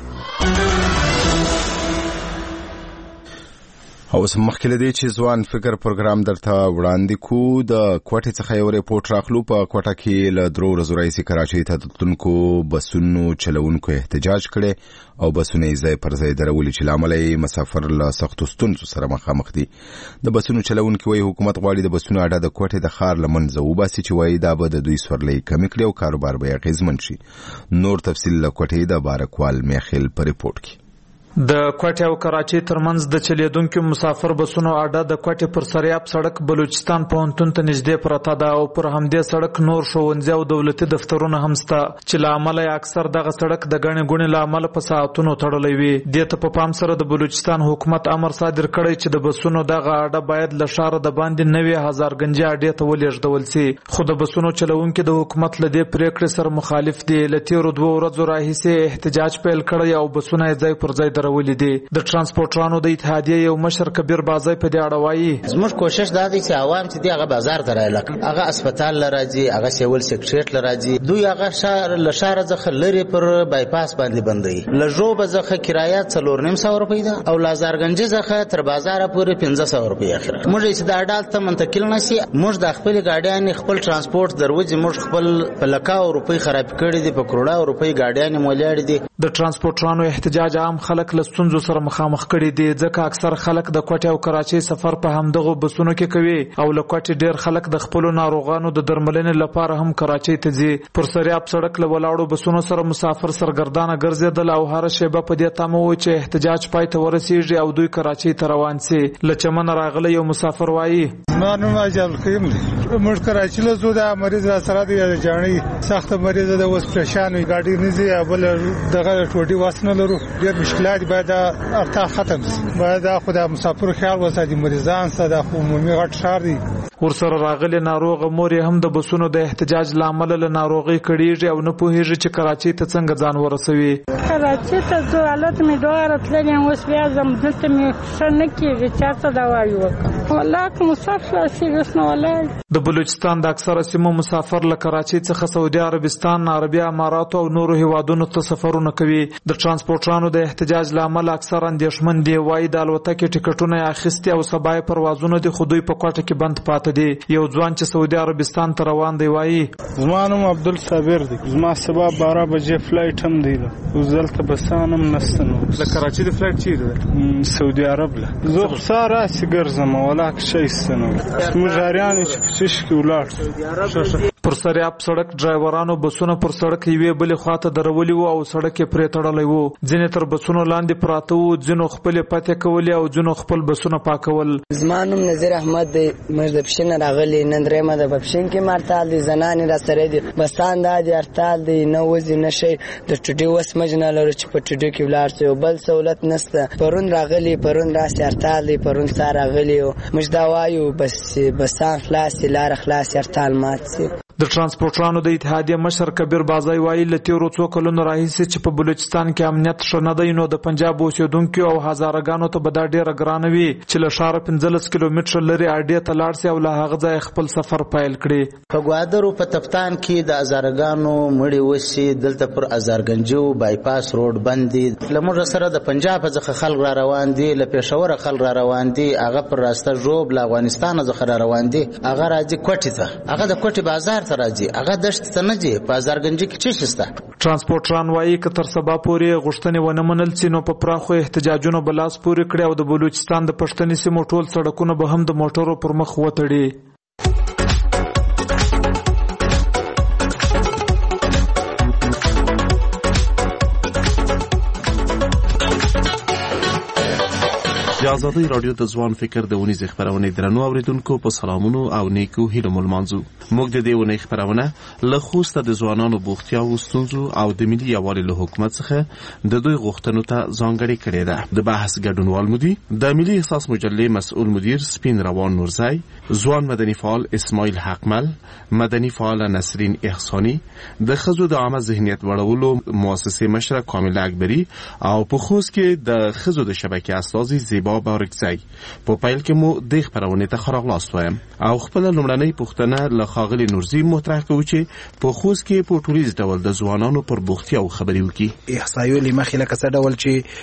او سم مخکې له دې چې ځوان فکر پروګرام درته وړاندې کو د کوټې څخه یو ریپورت راخلو. په کوټه کې له درو ورځو راهیسې کراچۍ ته د تلونکو بسونو چلوونکو احتجاج کړی او بسونه یې ځای پر ځای درولي چې له امله یې مسافر له سختو ستونزو سره مخامخ دي. د بسونو چلوونکي وایي حکومت غواړي د بسونو اډه د کوټې د ښار له منځه وباسي چې وایي دا به د دوی سورلۍ کمې کړي او کاروبار به یې اغېزمن شي. نور تفصیل له کوټې د بارکوال میخیل په ریپورت کې. د کوټې او کراچۍ ترمنځ د چلیدونکو مسافر بسونو اډه د کوټې پر سریاب سړک بلوچستان پوهنتون ته نږدې پرته ده او پر همدې سړک نور ښوونځي او دولتي دفترونه هم شته چې له امله یې اکثر دغه سړک د ګڼې ګوڼې له امله په ساعتونو تړلی وي. دې ته په پام سره د بلوچستان حکومت امر صادر کړی چې د بسونو دغه اډه باید له ښاره د باندې نوې هزارګنجي اډې ته ولېږدول سي، خو د بسونو چلوونکي د حکومت له دې پرېکړې سره مخالف دي. له تېرو دوه ورځو راهیسې احتجاج پیل کړی او بسونه یې ځای پر ځای درولي دي. د ترانسپورټرانو د اتحادیې یو مشر کبیر بازی په دې اړه وایي زموږ کوشش دا دی چې عوام چې دی هغه بازار ته راځي، هغه هسپتال لراځي، هغه سیول سیکریټریټ لراځي، دوی هغه شهر له شهر څخه لري پر بایپاس باندې بندي. لژو بزخه کرایه څلور نیم سو روپۍ ده او لازارګنج څخه تر بازار پورې پنځه سو روپۍ اخره. موږ چې دا ډال ته منتقل نشي، موږ د خپل ګاډیان خپل ترانسپورت دروځي، موږ خپل په لکاو روپۍ خراب کړي دي، په کروڑا روپۍ ګاډیان مولړ دي. د ترانسپورټرانو احتجاج عام خلک خلک له ستونزو سره مخامخ کړي دي، ځکه اکثر خلک د کوټې او کراچۍ سفر په همدغه بسونو کې کوي او له کوټې ډیر خلک د خپل ناروغانو د درملنې لپاره هم کراچۍ ته ځي. پر سریاب سړک له ولاړو بسونو سره مسافر سرګردانه ګرځېدل او هر شیبه په دې تمه و چې احتجاج پای ته ورسیږي او دوی کراچۍ ته روان سي. له چمن راغلی یو مسافر وایي زما نوم اجل خیم دی، موږ کراچۍ له زو د مریض را سره دی جاڼي سخت مریض د اوس پریشان وي، ګاډي نه ځي بل دغه ټوټي واسنه لرو، ډېر مشکلات باید ارتا ختم شي، باید خدای مسافر خیال وساتي، مریضان سره د عمومي غټ ښار دی. ورسره راغلي ناروغه مور هم د بسونو د احتجاج لامل له ناروغي کړيږي او نه پوهیږي چې کراچۍ ته څنګه ځان ورسوي. کراچۍ ته ځو حالت مې دوه راتلې اوس بیا زم دلته مې څنګه کېږي چاته دوايي وکړم والله کوم مسافر شي رسنه والله. د بلوچستان د اکثره سیمو مسافر له کراچۍ څخه سعودي عربستان، عربي امارات او نورو هیوادونو ته سفرونه کوي. د ترانسپورټرانو د احتجاج لامل اکثر اندېښمن دي، وایي د الوتکې ټیکټونه اخیستي او سبا یې پروازونه دي خو دوی په کوټه کې بند پاتې دي. یو ځوان چې سعودي عربستان ته روان دی وایي زما نوم عبدل صابر دی، زما سبا بارہ بجې فلایټ هم دی، وزلته بسان هم نشته. نو د کراچۍ د فلایټ چیرې ده؟ سعودي عرب له زه خو ساره ګرځم ولا شي ستنو مجاریان چې پچش کې ولاړ. پر سریاب سړک ډرایورانو بسونه پر سړک یوې بلې خواته درولي وو او سړک یې پرې تړلی وو. ځینې تر بسونو لاندې پراته وو، ځینو خپلې پتې کولې او ځینو خپل بسونه پاکول. زما نوم نظیر احمد دی، موږ د پښین راغلي، نن درېیمه ده. په پښین کې مرتال دي، زنانې را سره دي، بسان دا دي هړتال دی، نه وځي نه شي. د ټوډي وس مج نه لرو چې په ټوډي کې ولاړ سو، بل سہولت نشته. پرون راغلي، پرون راسي هړتال دی، پرون سار راغلي او موږ دا وایو بس بسان خلاص لار خلاص هړتال مات سي. د ترانسپورټرانو د اتحادیې مشر کبیر بازای وایي له تیرو څو کلونو راهیسې چې په بلوچستان کې امنیت ښه نه دی، نو د پنجاب اوسېدونکو او هزارهګانو ته به دا ډېره ګرانه وي چې له ښاره پنځلس کیلومتره لرې اډې ته لاړ سي او له هغه ځایه خپل سفر پیل کړي. په ګوادرو په تفتان کې د هزارهګانو مړي وشي، دلته پر هزارګنجو بایپاس روډ بند دي. له موږ سره د پنجاب څخه خلک را روان دي، له پېښوره خلک را روان دي، هغه پر راسته ژوب له افغانستان څخه را روان دي، هغه راځي کوټې ته، هغه د کوټې بازار ته راځي، هغه دشت ته نه ځي، په هزارګنجي کې څه شته. ترانسپورټران وایي که تر سبا پورې غوښتنې ونه منل سي نو په پراخو احتجاجونو به لاس پورې کړي او د بلوچستان د پښتني سیمو ټول سړکونه به هم د موټرو پر مخ وتړي. د آزادۍ راډیو د ځوان فکر د ونیز خبرونه درنو اوریدونکو په سلامونو او نیکو هیلو ملمنځو. موږ د دې ونې خبرونه له خوسته د ځوانانو بوختیا او ستونزو او د ملي یووالي له حکومت څخه د دوی غوښتنو ته ځانګړې کړې ده. د بحث ګډونوال مدیر د ملي احساس مجلې مسؤل مدیر سپین روان نورزی، ځوان مدني فعال اسماعیل حقمل، مدني فعال نسرین احسانی، د ښځو د عامه ذهنیت وړولو مؤسسې مشره کامله اکبری او په خوست کې د ښځو د شبکې استازي زیبا بارکزی. په پیل کې مو د خبرونه ته خراغلاست وایم او خپل لومړنۍ پوښتنه له ښاغلي نورزی مطرح کوي چې په خوست کې په ټولیز ډول د ځوانانو پر بوختیا او خبرې وکړي. احصایو لمخې لکه څه ډول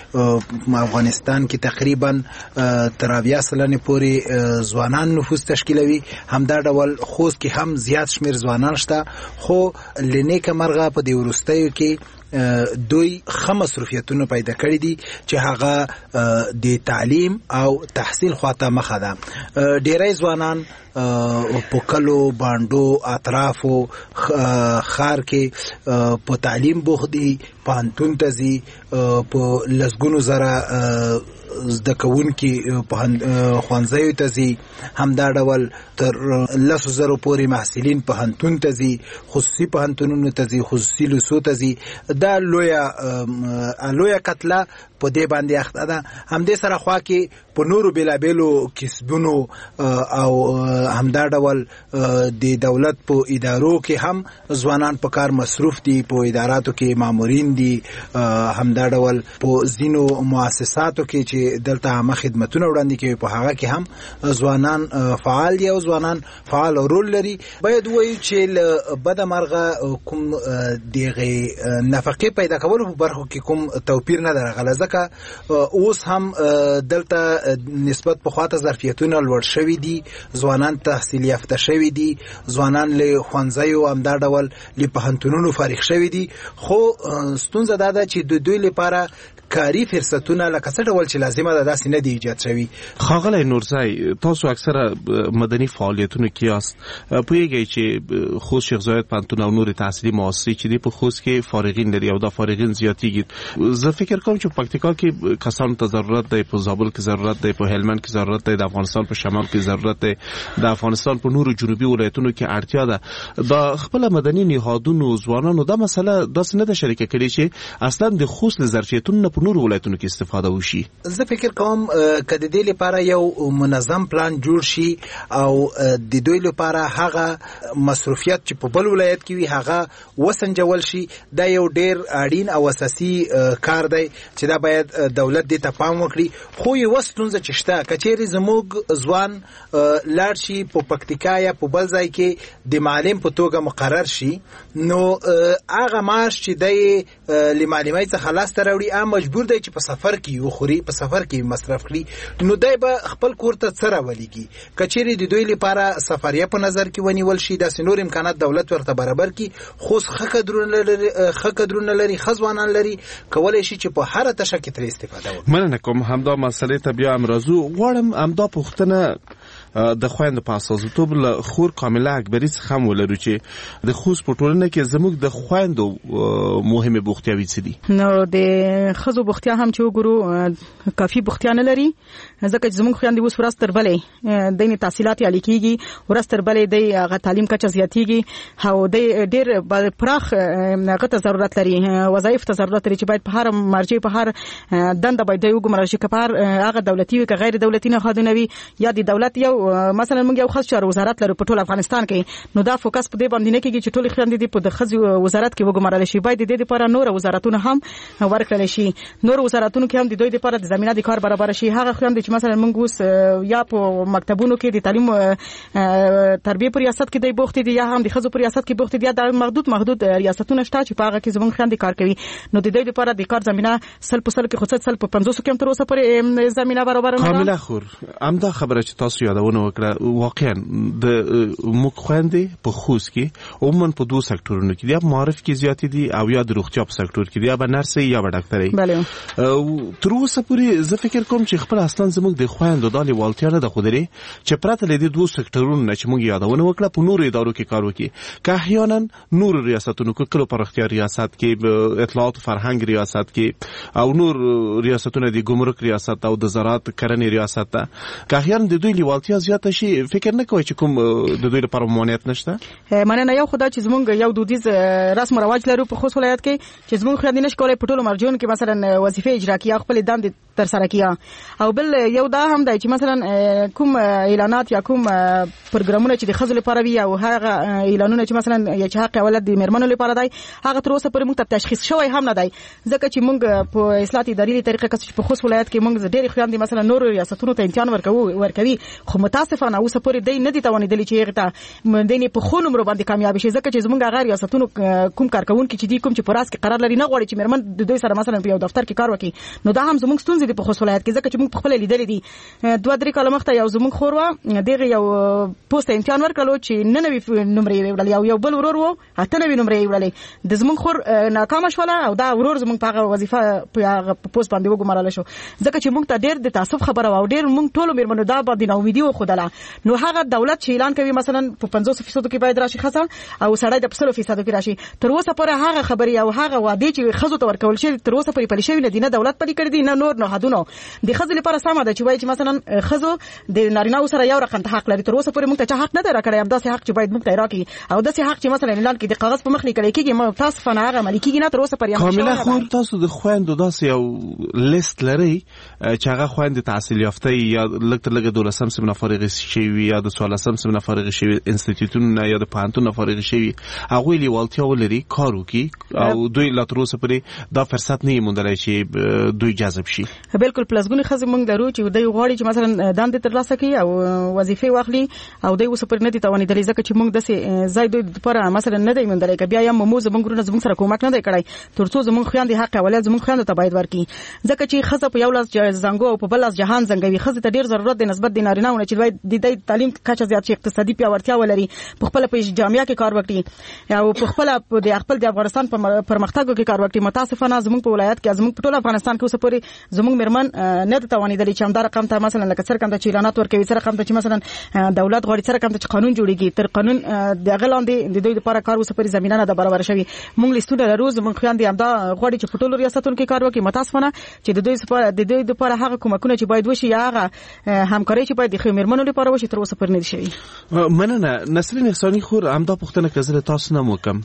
چې افغانستان کې تقریبا تر اویا سلنې پورې ځوانان نفوس تشکیلوي، همدا ډول خوست کې هم زیات شمیر ځوانان شته، خو لنیکه مرغه په دې وروستیو کې دوی ښه مصروفیتونه پیدا کړي دي چې هغه د تعلیم او تحصیل خواته مخه ده. ډیری ځوانان په کلو باندو اطرافو خار کې په تعلیم بوخت دي، پوهنتون ته ځي، په لسګونو زره زده کوونکي ښوونځیو ته ځي، همدا ډول تر لسو زرو پورې محصلین پوهنتون ته ځي، خصوصي پوهنتونونو ته ځي، خصوصي لیسو ته ځي. دا لویه لویه کتله په دې باندې اخته ده. همدې سره خوا کې په نورو بېلابېلو کسبونو او همدا ډول د دولت په ادارو کې هم ځوانان په کار مصروف دي، په اداراتو کې مامورین دي، همدا ډول په ځینو مؤسساتو کې چې دلته عامه خدمتونه وړاندې کوي په هغه کې هم ځوانان فعال دي او ځوانان فعال رول لري. باید ووایو چې له بده مرغه کوم دغه نفقې پیدا کولو په برخو کې کوم توپیر نه ده راغلی، ځکه اوس هم دلته نسبت په خواته ظرفیتونه لوړ شوي دي، ځوانان تحصیل یافته شوي دي، ځوانان له ښوونځیو همدا ډول له پوهنتونونو فارغ شوي دي. خو ستونزه دا ده چې د دوی لپاره کاري فرصتونه لکه څه ډول چې لازمه ده داسې نه دی ایجاد شوي. ښاغلی نورزی، تاسو اکثره مدني فعالیتونو کې یاست، پوهیږئ چې خوست شیخ زاید پوهنتون او نور تحصیلي مؤسسې چې دی په خوست کې فارغین لري او دا فارغین زیاتیږي. زه فکر کوم چې په پکتیکا کې کسانو ته ضرورت دی، په زابل کې ضرورت دی، په هلمند کې ضرورت دی، د افغانستان په شمال کې ضرورت دی، د افغانستان په نورو جنوبي ولایتونو کې اړتیا ده. دا خپل مدني نهادونو ځوانانو دا مسله داسې نه ده شریکه کړې چې اصلا د خوست له ظرفیتونو په نورو ولایتونو کې استفاده وشي. زه فکر کوم که د دې لپاره یو منظم پلان جوړ شي او د دوی لپاره هغه مصرفیات چې په بل ولایت کې وي هغه وسنجول شي، دا یو ډیر اړین او اساسي کار دی چې دا باید دولت دې ته پام وکړي. خو یو ستونزه چې شته کچېرې زموږ ځوان لاړ شي په پکتیکا یا په بل ځای کې د معلم په توګه مقرر شي، نو هغه معاش چې دی له معلمۍ څخه لاسته راوړي هغه مجبور دی چې په سفر کې وخوري، په سفر کې مصرف کړي، نو دی به خپل کور ته څه راولېږي. کچېرې د دوی لپاره سفریه په نظر کې ونیول شي، داسې نور امکانات دولت ورته برابر کړي. خو ښه کدرونه لري، ښه کدرونه لري، ښه ځوانان لري، کولی شي چې په هره تشه کې ترې استفاده وکړي. مننه کوم. همدا مسئلې ته بیا هم راځو. غواړم همدا پوښتنه د خویندو په اساسیتوب له خور کامله اکبري څخه هم ولرو چې د خوست په ټولنه کې زموږ د خویندو مهمې بوختیاوې څه دي؟ نو د ښځو بوختیا هم چې وګورو کافي بوختیا نه لري، ځکه چې زموږ خویندې اوس ورځ تر بلې د تحصیلات عالي کېږي، ورځ تر بلې د هغه تعلیم کچه زیاتېږي او د ډېر پراخ هغه ته ضرورت لري، وظایف ته ضرورت لري چې باید په هر مرجع په هر دنده باید دوی وګمارل شي، که په هر هغه دولتي وي که غیر دولتي نهادونه وي یا د دولت یو مثلا موږ یو خاص چارو وزارت لرو په ټول افغانستان کې، نو دا فوکس په دې باندې نه کېږي چې ټول خویندې دې په د ښځو وزارت کې وګمارل شي، باید د دې لپاره نور وزارتونه هم ورکړل شي، نور وزارتونو کې هم د دوی لپاره د زمينه د کار برابر شي. هغه خویندې چې مثلا موږ اوس یا په مکتبونو کې د تعلیم تربیه په ریاست کې د بوختي دي یا هم د ښځو په ریاست کې بوختي دي، دا محدود محدود ریاستونه شته چې په هغه کې زموږ خویندې کار کوي، نو د دوی لپاره د کار زمينه سل په سل کې خصوصا سل په پنځوس کې هم تر اوسه پورې زمينه برابر نه ده. کامله خور همدا خبره چې تاسو یادونه وکړه، واقعا د موږ خويندې په خوست کې عموما په دوه سکتورونو کې دي، معرف کې زیات دي او یا د روغتیا په سکتور کې دي، یا به نرسي یا به ډاکټري. بله تر اوسه پورې زه فکر کوم چې خپل اصلا زموږ د خويندو د لیوالتیا نه د خودري چې پرته لدی دوه سکتورونو چې موږ یادونه وکړه په نورو ادارو کې کار وکړي، که احیانا نور ریاستونو کې کلو پر اختیار ریاست کې، اطلاعات فرهنګ ریاست کې او نور ریاستونه د ګمرک ریاست او د زراعت کرنې ریاست ته، که احیانا د دوی لیوالتیا زیاته شي، فکر نه کوي چې کوم د دوی لپاره ممانعت نشته؟ مننه. یو خدای چې زمونږ یو دودیز رسم او رواج لرو په خوست ولایت کې چې زمونږ خویندې نشي کولای په ټولو مرجعونو کې مثلا وظیفه اجرا کړي، خپل دندې تر سره کړي، او بل یو دا هم دی چې مثلا کوم اعلانات یا کوم پروګرامونه چې د ښځو لپاره وي او هغه اعلانونه چې مثلا یا چې حق اولاد د میرمنو لپاره دی، هغه تر اوسه پورې موږ ته تشخیص شوی هم نه دی، ځکه چې موږ په اصلاحي اداري طریقه کې په خوست ولایت کې موږ ډېر خویندې مثلا نور ریاستونو ته امتحان ورکوي ورکوي خو متاسفانه اوسه پورې دی نه دي توانېدلي چې هغه ته دني په خو نمبر باندې کامیاب شي، ځکه چې زموږ هغه ریاستونو کوم کارکونکي چې دي کوم چې پراس کې قرار لري نه غواړي چې میرمن د دوی سره مثلا په یو دفتر کې کار وکړي، نو دا هم زموږ ستونزې دي په خوست ولایت کې، ځکه چې موږ په خپل لیدلې دي دوه درې کاله مخته یو زموږ خور و دغه یو پوسټ امتحان ورکړلو چې نه نوي نمبر یې وړل، یو یو بل ورور وو اته نوي نمبر یې وړل، د زموږ خور ناکام شوله او دا ورور زموږ په هغه وظیفه په هغه پوسټ باندې وګمارل شو، ځکه چې موږ ته ډېر د تعصب خبره و او ډېر موږ ټول میرمنو دا باندې نو ویډیو خدله، نو هغه دولت چې اعلان کوي مثلا په پنځوس فیصد کې باید راشي خاصه او سړی د پسلو فیصد کې راشي، تر اوسه پورې هغه خبري او هغه وعده چې خزو ته ورکول شي تر اوسه پورې پلي شوی نه دي، نه دولت پلي کړی دي نه نور نه حدونه د خزو لپاره سم ده چې وایي چې مثلا خزو د نارینه سره یو رقم ته حق لري، تر اوسه پورې موږ ته حق نه درکړی، هم داسې حق چې باید موږ ته راکړي او داسې حق چې مثلا اعلان کې د کاغذ په مخ لیکل کېږي ما تاسو فن هغه ملکیږي نه تر اوسه پورې. کامله خور تاسو د خويندو داسې یو لیست لري چې هغه خويندې تحصیل یافته یا لکه لکه دولسم سم فارغ شوی یا د څوارلسم سم فارغ شوی انسټیټیوټونه یا د پوهنتون فارغ شوی، هغه لیوالتیا ولري کار وکړي او دوی لا تر اوسه پورې دا فرصت نه موندلی چې دوی جذب شي. بالکل پلسګونی خزې موږ درو چې دوی غواړي چې مثلا دندې ترلاسه کړي او وظیفې واخلي او دوی اوس پر نه دي توانېدلي، ځکه چې موږ داسې ځای دوی لپاره مثلا نه دی موندلی، که بیا هم مو زموږ ورونه زموږ سره کومک نه دی کړی تر څو زموږ خویندې حق اولاد زموږ خویندو ته باید ورکړي، ځکه چې ښځه په یو لاس زنګو او په بل لاس جهان زنګوي، ښځې ته ډېر ضرورت دی نسبت د نارینه‌و نه چې د دې تعلیم کچه زیات شي اقتصادي پیاوړتیا ولري په خپل په جامعه کې کار وکړي او په خپل د خپل د افغانستان په پرمختګ کې کار وکړي. متاسفانه زموږ په ولایت کې زموږ په ټول افغانستان کې اوس پورې زموږ مرمن نه توانیدل چې همدار رقم ته مثلا لکه سره کوم چې اعلانات ورکوي سره کوم چې مثلا دولت غواړي سره کوم چې قانون جوړیږي تر قانون د غلاندې د دوی لپاره کار اوس پورې زمينه نه برابر شوی. موږ لیستونه روز موږ خوان دي همدا غواړي چې په ټول ریاستونو کې کار وکړي. متاسفانه چې د دوی لپاره د دوی لپاره هغه کومکونه چې باید وشي هغه همکاري چې باید د خمرمنو لپاره وشي تر اوسه پر نه شي. مننه نسرین احسانی خور همدا پوښتنه کزره تاسو نه وکم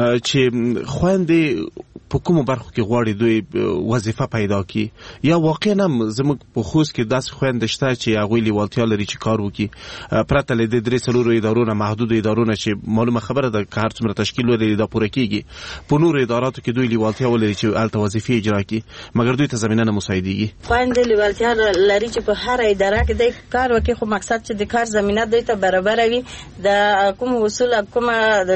چې خويندې په کومو برخو کې غواړي دوی وظیفه پیدا کړي یا واقعا هم زموږ په خوست کې داسې خويندې شته چې هغوی لیوالتیا لري چې کار وکړي پرته له دې درې څلورو ادارو نه محدود ادارو نه چې معلومه خبره ده که هر څومره تشکیل ولري دا پوره کېږي په نورو اداراتو کې دوی لیوالتیا ولري چې هلته وظیفې اجرا کړي مګر دوی ته زمینه نه مساعدېږي. خویندې لیوالتیا لري چې په هر اداره کې د کار وکړي خو مقصد چې د کار زمینه دوی ته برابر وي د کوم اصول کوم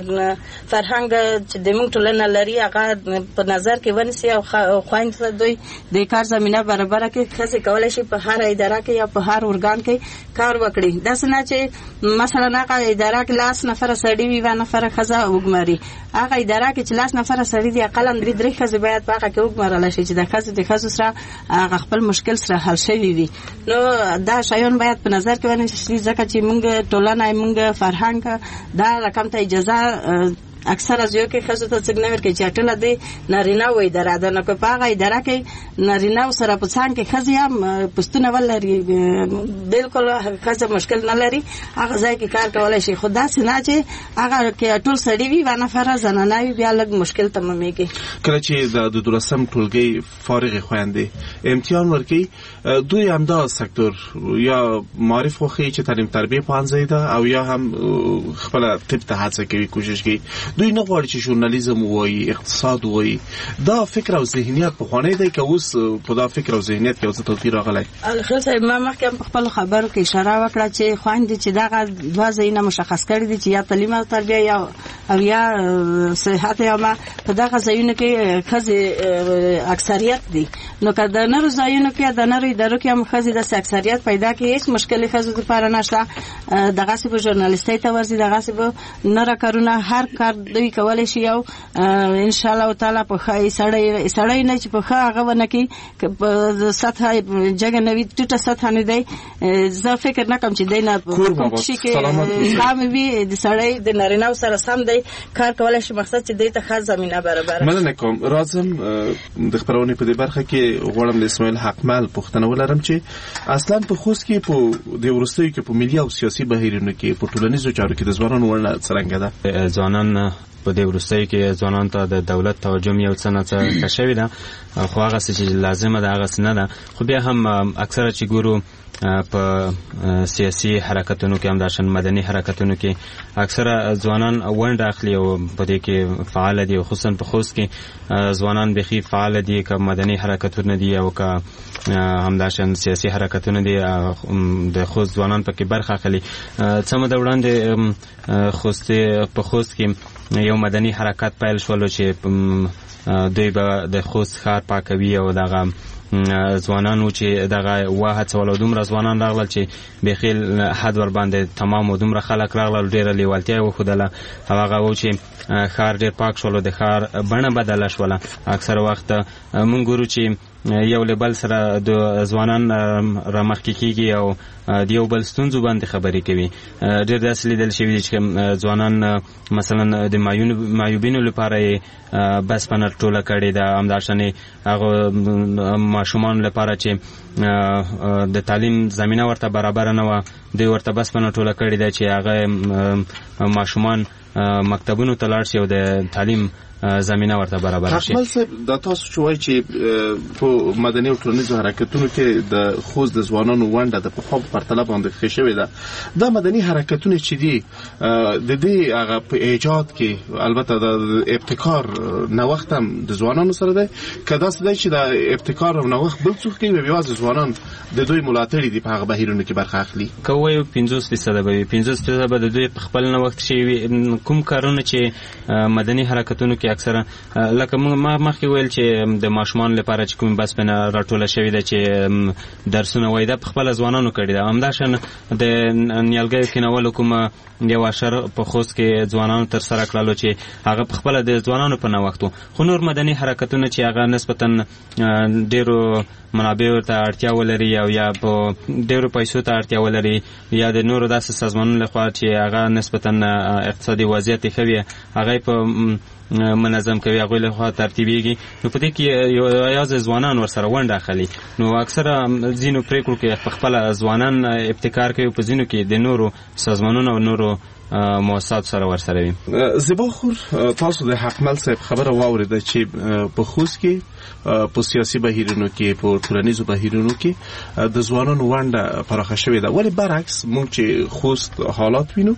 فرهنګ چې د موږ ټولنه لري هغه په نظر کې ونیسي او خویندې دوی د کار زمینه برابر کړي. ښځې کولی شي په هر اداره کې یا په هر ارګان کې کار وکړي. داسې نه چې مثلا هغه اداره کې لاس نفره سړي وي و نفره ښځه وګماري. هغه اداره کې چې لاس نفره سړي دي اقل درې درې ښځې باید په هغه کې وګمارل شي چې د ښځې د ښځو سره هغه خپل مشکل سره حل شوی وي. نو دا شیان باید په نظر کې ونیسي ځکه چې موږ ټولنه موږ فرهنګ دا رقم ته اجازه اکثر از یو کې خزو ته څنګه نور کې چې ټول دې نارینه وې دراده نه کو پاغه اداره کې نارینه سره په څنګه کې خزي هم پښتون ولري بالکل خزه مشکل نه لري هغه ځای کې کار کولای شي. خدا سينه چې هغه کې ټول سړي وي ونه فرض نه نه بیا لږ مشکل تمامېږي. کله چې د دولسم ټولګي فارغ خويندې امتحان ورکي دوی همدا سکتور یا معرف خوخي چې تعلیم تربیه پانځه ده او یا هم خپل طب ته هڅه کوي کوشش کوي دوی نه غواړي چې ژورنالیزم وایي اقتصاد وایي. دا فکر او ذهنیت په خوانې دی که اوس په دا فکر او ذهنیت کې اوس توپیر راغلی؟ الخلاص ما مخکې په خپل خبرو کې اشاره وکړه چې خويندې چې دغه دوه ځایونه مشخص کړي دي چې یا تعلیم او تربیه یا او یا صحت یا ما په دغه ځایونو کې ښځې اکثریت دي. نو که د نورو ځایونو کې د نورو ادارو کې هم ښځې داسې اکثریت پیدا کړي هېڅ مشکل ښځو دپاره نشته. دغسې به ژورنالیستۍ ته ورځي دغسې به نوره کارونه هر کار دوی کولای شي او ان شاء الله تعالی په خای سړی سړی نه چې په خا هغه ونه کې په سطح جګه نوی ټوټه سطح نه دی. زه فکر نه کوم چې دی نه کوم شي کې کام وي د سړی د نارینه سره سم دی کار کولای شي مقصد چې دی ته ښه زمینه برابر. مننه کوم. راځم د خبرونې په دې برخه کې غواړم د اسماعیل حقمل پوښتنه ولرم چې اصلا په خوست کې په د ورستیو کې په ملي او سیاسي بهیرونو کې په ټولنیزو چارو کې د ځوانانو ورنه څرنګه ده؟ ځوانان په دې وروستیو کې ځوانانو ته د دولت توجه یو څه نه څه شوې ده خو هغه چې لازمه ده هغه نه ده. خو بیا هم اکثره چې ګورو په سیاسي حرکتونو کې هم داشن مدني حرکتونو کې اکثره ځوانان ونډه اخلي او په دې کې فعال دي. خصوصا په خوست کې ځوانان بخي فعال دي که مدني حرکتونه دي او که هم داشن سیاسي حرکتونه دي د خوست ځوانان پکې برخه اخلي. څه مده وړاندې خوست په خوست کې یو مدني حرکت پیل شول چې دوی به د خوست ښار پاکوي او دغه ځوانانو چې دغه واحد سوال دومره ځوانان راغلل چې بخیل حد ور باندې تمام دومره خلک راغلل ډیره لیوالتیا وښودله. هغه و چې ښار ډیر پاک شول د ښار بڼه بدله شوله. اکثر وخت مونږ ګورو چې یو لیبل سره د ځوانان رامخکې کیږي او د یو بل ستونزو باندې خبرې کوي. ډېر داسې لیدل شوي دي چې ځوانان مثلا د معیوبینو لپاره بس پنه ټوله کړې ده همداشانې هغه ماشومانو لپاره چې د تعلیم زمینه ورته برابره نه وه دوی ورته بس پنه ټوله کړې ده چې هغه ماشومان مکتبونو ته لاړ شي او د تعلیم زمینه ورته برابر شي. حقمل صاحب دا تاسو چې وایي چې په مدني او ټولنیزو حرکتونو کې د خوست د ځوانانو ونډه د پخوا په پرتله باندې ښه شوې ده. دا مدني حرکتونه چې دي د دې هغه په ایجاد کې البته د ابتکار نوښت هم د ځوانانو سره دی که داسې دی چې د ابتکار او نوښت بل څوک کوي یوازې ځوانان د دوی ملاتړي دي په هغه بهیرونو کې برخه اخلي؟ که وایو پنځوس فیصده به وي پنځوس فیصده به د دوی په خپل نوښت شي. کوم کارونه چې مدني حرکتونو کې اکثره لکه ما مخکې ویل چې د ماشومان لپاره چې کوم بس پنه راټوله شوې ده چې درسونه وای ده خپل ځوانانو کړی ده همداشان د نیالګیو کینولو کوم یو اشر په خوست کې ځوانانو تر سره کړلو چې هغه په خپل د ځوانانو په نوښتو خو نور مدني حرکتونه چې هغه نسبتا ډیرو منابعو ته اړتیا ولري او یا په ډیرو پیسو ته اړتیا ولري یا د نورو داسې سازمانونو لخوا چې هغه نسبتا اقتصادي وضعیت ښه وي هغه په منظم کوي هغه له خوا ترتیبيږي نو په دې کې یو یاز ځوانان ورسره ونډه اخلي نو اکثره ځینو پریکړو کې خپل ځوانان ابتکار کوي په ځینو کې د نورو سازمانونو او نورو مؤسسات سره ورسره وي. زیبا خور تاسو د حکمل صاحب خبره واوریده چې په خوست کې په سیاسي بهیرونو کې په ټولنیزو بهیرونو کې د ځوانانو ونډه پراخه شوې ده ولی برعکس موږ چې خوست حالات وینو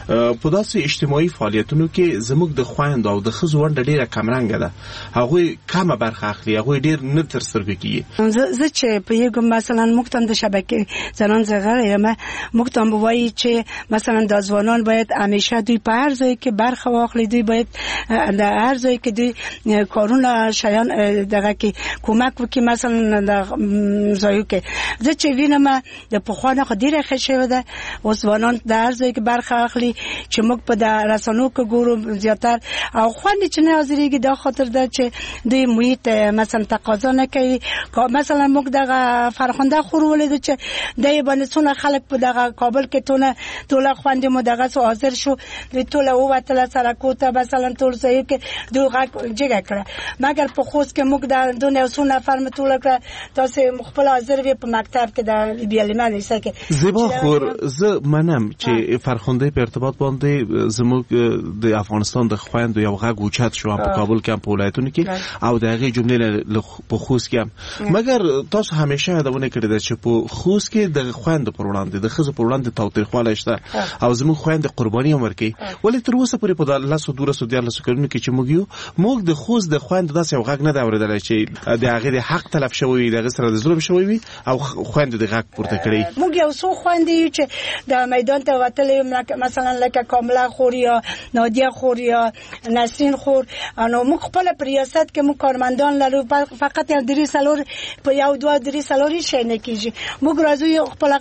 په داسې اجتماعي فعالیتونو کې زموږ د خویندو او د ښځو ونډه ډیره کمرنګه ده هغوی کمه برخه اخلي هغوی ډیر نه تر سترګو کیږي. زه چې په یو مثلا موږ ته د شبکې زنان زغره یم موږ ته وایي چې مثلا د ځوانان باید همیشه دوی په هر ځای کې برخه واخلي دوی باید د هر ځای کې دوی کارونه شیان دغه کې کومک وکړي مثلا د ځایو کې زه چې وینم د پخوانه خو ډیره ښه شوې ده اوس ځوانان د هر ځای کې برخه اخلي چې موږ په د رسنیو کې ګورو زیاتر او خوند چې نه حاضرېږي دا خاطر ده چې دوی محیط مثلا تقاضا نه کوي مثلا موږ دغه فرخنده خور ولید چې دای باندې څونه خلک په دغه کابل کې تونه ټول خوند مو دغه حاضر شو د ټول ووتل سره کوته مثلا ټول ځای کې دوی غږ جګه کړه مګر په خوست کې موږ د دونه څو نفر متول کړه تاسو مخبل حاضر وي په مکتب کې د بیالمان ایسه کې زیبا خور زه منم چې فرخنده په ارتباط باندې زموږ د افغانستان د خويندو یو غږ اوچت شو په کابل کې په ولایتونو کې او دغه جملې په خوست کې مګر تاسو همیشه یادونه کړی ده چې په خوست کې د خويندو پر وړاندې د خزو پر وړاندې تاوتریخواله شته او زموږ خويند قرباني عمر کې ولې تر اوسه پورې په لاسو دوره سو د لاسو کړنو کې چې موږ یو موږ د خوست د خويند داسې یو غږ نه دا اوریدل چې د هغه د حق تلف شوی د سره د ظلم شوی او خويند د غږ پورته کړی موږ یو څو خويند یو چې د میدان ته وتلې مثلا لکه کامله خوریا نادیه خوریا نسرین خور نو موږ خپل ریاست کې موږ کارمندان لرو فقط یو درې سالور په یو دوه درې سالوري شي نه کیږي موږ راځو خپل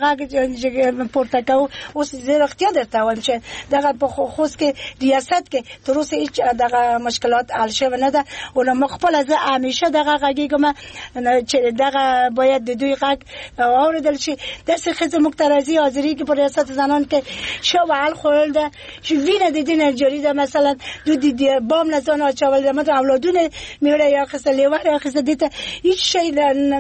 غږ پورته کوو اوس زه اختیار درته وایم چې دغه په خوست کې ریاست کې تر اوسه هیڅ دغه مشکلات حل شوی نه ده او نو خپل از همیشه دغه غږیږم چې دغه باید د دوی غږ اوریدل شي د څه خزه مقترضی حاضری کې په ریاست زنان کې شو حل خورل ده چې وینه د دین جری ده مثلا دو د بام نه ځان اچول ده مته اولادونه میوره یا خسته لیوه یا خسته دته هیڅ شی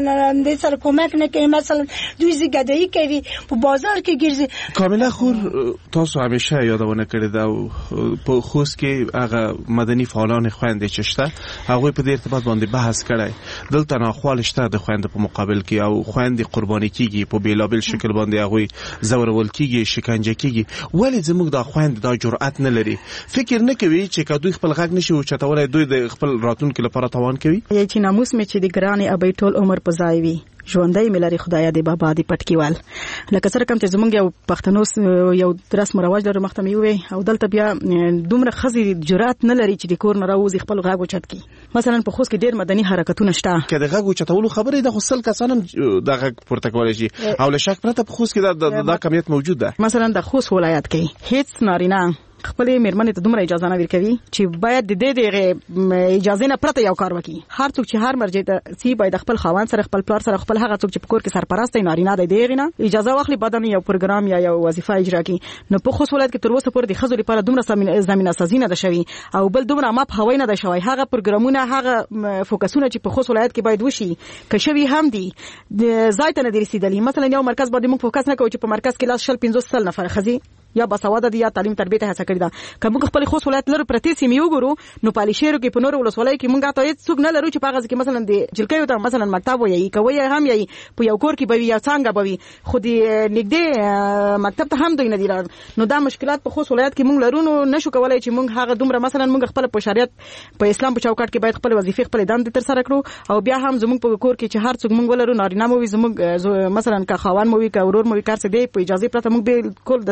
د سر کومک نه کوي مثلا دوی زګدای کوي په بازار کې ګرځي کامله خور تاسو همیشه یادونه کړی دا په خوست کې هغه مدني فعالان خويندې چشته هغه په دې ارتباط باندې بحث کړی دلته ناخوال شته د خويند په مقابل کې او خويند قرباني کیږي په بیلابل شکل باندې هغه زورول کیږي شکنجه کیږي ولی زموږ د خويند د جرأت نه لري فکر نه کوي چې کدوې خپل غږ نشي او چتاولای دوی د خپل راتلونکو لپاره توان کوي چې ناموس می چې د ګرانې ابي ټول عمر پزای وي ژوندۍ ملاري خدای دې بابا دې پټکیوال لکه سره کوم چې زمونږ یو پښتنو یو رسم رواج لري مختمي وي او دلته بیا دومره خزي جرأت نه لري چې د کور نه راوځي خپل غاغو چت کی مثلا په خوست کې ډېر مدني حرکتونه شته کې د غاغو چتولو خبرې د خپل کسانم د غاغ پورته کولای شي او له شک پرته په خوست کې دا کمیت موجود ده مثلا د خوست ولایت کې هیڅ نارینه خپل میرمنې ته دومره اجازه نه ورکوي چې باید د دې دغه اجازه نه پرته یو کار وکړي هر څوک چې هر مرجع ته سی باید خپل خاوند سره خپل پلار سره خپل هغه څوک چې په کور کې سرپرست دی نارینه دی دغه نه اجازه واخلي بدن یو پروګرام یا یو وظیفه اجرا کړي نو په خوست ولایت کې تر اوسه پورې د خزو لپاره دومره زمينه سازي نه ده شوی او بل دومره ماپ هوای نه ده شوی هغه پروګرامونه هغه فوکسونه چې په خوست ولایت کې باید وشي که شوی هم دي د ځای ته نه رسیدلی مثلا یو مرکز باندې موږ فوکس نه کوو چې په مرکز کې لاس شل پنځوس سل نفر خزي یا باسواده دي یا تعلیم تربیت هڅه کړی دا کوم خپل خوست ولایت لرو پرتی سیمه وګورو نو پالیشيرو کې په نور ولسوالۍ کې مونږه ته هیڅ څوک نه لرو چې پاغه کې مثلا د جلکې ته مثلا مکتب وایي کوي هم یي په یو کور کې به یا څنګه به وي خو دې نګدې مکتب ته هم دوی نه دي نو دا مشکلات په خوست ولایت کې مونږ لرو نو نشو کولای چې مونږ هغه دومره مثلا مونږ خپل په شریعت په اسلام په چوکاټ کې باید خپل وظیفه خپل دند تر سره کړو او بیا هم زمونږ په کور کې چې هر څوک مونږ ولرو نارینه مو وي زمونږ مثلا کا خوان مو وي کا ورور مو وي کار څه دی په اجازه پرته مونږ بالکل د سکار نشو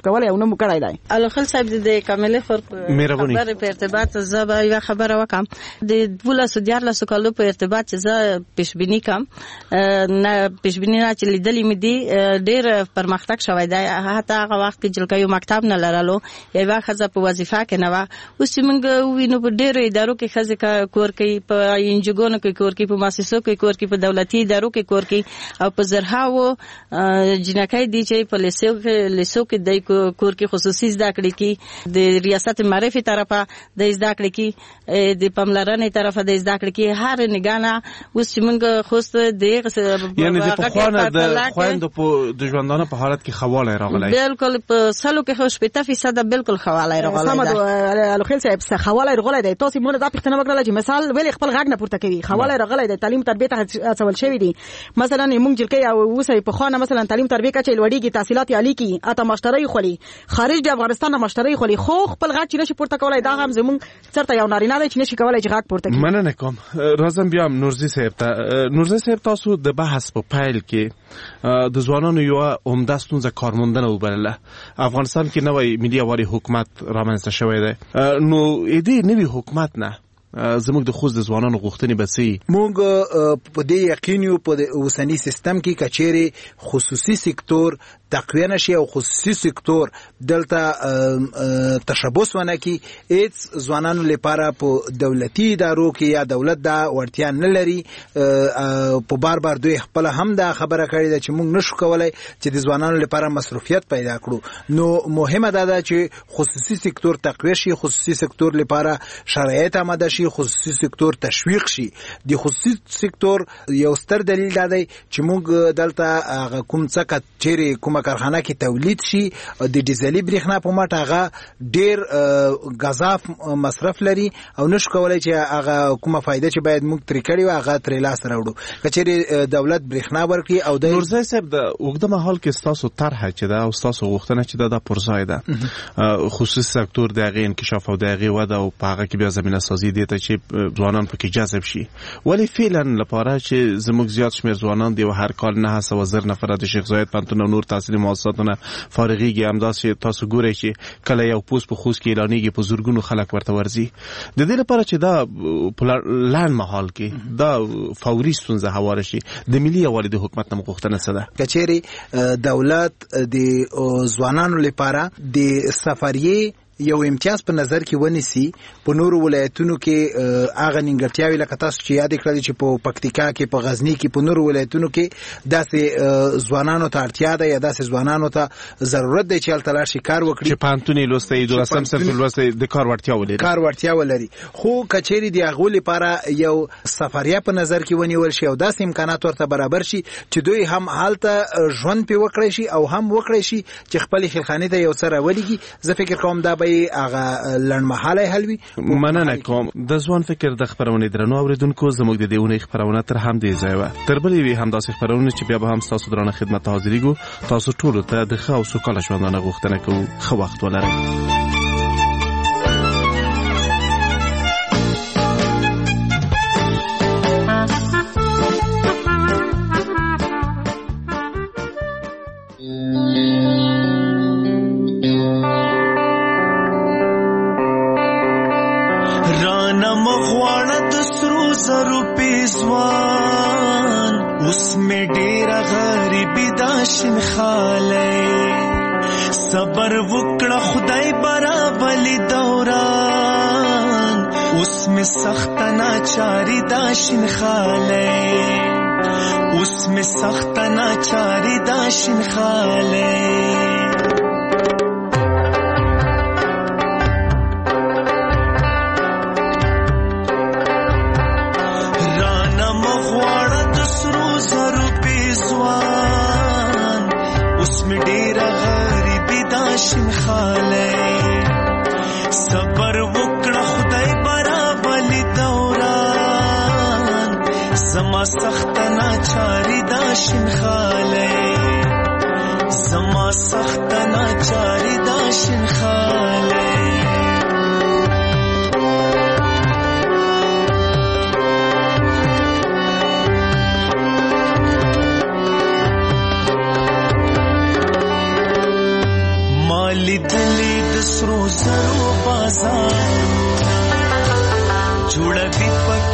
کولای او نه مو کړای دی. الخل صاحب د کامل خور خبره په ارتباط زه به یو خبره وکم د دولس دیارلس کالو په ارتباط چې زه پیشبینی کوم نه پیشبینی نه چې لیدلې مې دي ډېر پرمختګ شوی دی. حتی هغه وخت کې جلکه یو مکتب نه لرلو یو ښځه په وظیفه کې نه وه. اوس چې موږ ووینو په ډېرو ادارو کې ښځې کور کوي، په انجوګانو کې کور کوي، په مؤسسو کې کور کوي، په دولتي ادارو کې کور کوي او په زرهاوو جنکۍ دي چې په لیسو کې لیسو کې د کور کې خصوصي زده کړې کې د ریاست معرفي طرفه د زده کړې کې د پاملرنې طرفه د زده کړې کې هر نگانه اوس چې موږ خوست د یعنی د پخوانه د خويندو په د ژوندانه په حالت کې خواله راغلی. بالکل په سلو کې خو شپږ فیصد بالکل خواله راغلی. سمد الخیل صاحب خواله راغلی دی. تاسو مونږ دا پښتنه وکړه چې مثال ویل خپل غږ نه پورته کوي. خواله راغلی دی. تعلیم تربیه ته اصل شوی دی. مثلا موږ جلکې او اوسې په خوانه مثلا تعلیم تربیه کچې لوړیږي، تحصیلات عالی کی اته ماشټرۍ خولي، خارج د افغانستان نه ماشټرۍ خولي، خو خپل غږ چې نشي پورته کولای دا هم زموږ چرته یو نارینه دی چې نشي کولای چې غږ پورته کړي. مننه کوم. راځم بیا نورزي صاحب ته. نورزي صاحب تاسو د بحث په پیل کې د ځوانانو یو عمده ستونزه کارموندنه وبلله. افغانستان کې نوې ملي یووالي حکومت رامنځته شوی دی. نو دې نوې حکومت نه زموږ د خوځ د ځوانانو غوښتنې بسې موږ په دې یقین یو په اوسنی سیستم کې کچېری خصوصي سکتور تقویه نشي او خصوصي سکتور دلته تشبث ونه کی هیڅ ځوانانو لپاره په دولتي ادارو کې یا دولت دا ورتیا نه لري. په بار بار دوی خپل هم دا خبره کړې ده چې موږ نشو کولای چې د ځوانانو لپاره مصروفیت پیدا کړو. نو مهمه ده دا چې خصوصي سکتور تقویه شي، خصوصي سکتور لپاره شرایط آماده شي، خصوصي سکتور تشویق شي. د خصوصي سکتور یو ستر دلیل دا دی چې موږ دلته کوم څه کچېری کومه کارخانه کې تولید شي د ډیزلي برېښنا په مټ هغه ډېر غذاف مصرف لري او نشو کولای چې هغه کومه فائدہ چې باید موږ ترې کړی و هغه ترې لاس راوړو. کچېری دولت برېښنا ورکړي او د نورزی صاحب د اوږده مهال کې ستاسو طرحه چې دا او ستاسو غوښتنه چې دا د پرځای ده خصوصي سکتور د هغې انکشاف او د هغې وده او په هغه کې بیا زمینه سازي دې ته چې ځوانان پکې جذب شي. ولی فعلا لپاره چې زموږ زیات شمېر ځوانان دی هر کال نه سوه زر نفره د شیخ زاید پوهنتون او نور تحصیلي مؤسساتونه فارغېږي. همداسې تاسو ګورئ چې کله یو پوست په خوست کې اعلانېږي په زرګونو خلک ورته ورځي. د دې لپاره چې دا په لنډ مهال کې دا فوري ستونزه هواره شي د ملي یووالي د حکومت نه غوښتنه څه ده؟ کچېرې دولت د ځوانانو لپاره د سفریې یو امتیاز په نظر کې ونیسي. په نورو ولایتونو کې هغه نیمګړتیاوې لکه تاسو چې یاد کړل چې په پکتیکا کې، په غزنی کې، په نورو ولایتونو کې داسې ځوانانو ته اړتیا ده یا داسې ځوانانو ته ضرورت دی چې هلته لاړ شي کار وکړي، چې پوهنتون یې لوستی، دولسم صنف لوستی، د کار وړتیا ولري کار وړتیا ولري. خو کچېرې د هغو لپاره یو سفریه په نظر کې ونیول شي او داسې امکانات ورته برابر شي چې دوی هم هلته ژوند پې وکړی شي او هم وکړی شي چې خپلې خلخانې ته یو څه راولېږي. زه فکر کوم دا هغه لنډمهاله حل وي. مننه کوم. د ځوان فکر د خبرونې درنو اوریدونکو زموږ د دې اونۍ خبرونه تر همدې ځایه وه. تر بلې وي همداسې خبرونه چې بیا به هم ستاسو درانه خدمت ته حاضرېږو. تاسو ټولو ته د ښه او سوکاله ژوندانه غوښتنه کوو. ښه وخت ولرئ. उसमें डेरा गरीबी दाशिन खाले सबर वुकड़ा खुदाई बराबली दौरान उसमें सख्त नाचारी दाशिन खाले उसमें सख्त नाचारी दाशिन खाले उसमें डेरा गरीबी दाशिन खाले सबर वुकड़ा खुदाई बराबली दौरान जमा सख्त नाचारी दाशिन खाले जमा सख्त नाचारी दाशिन खाले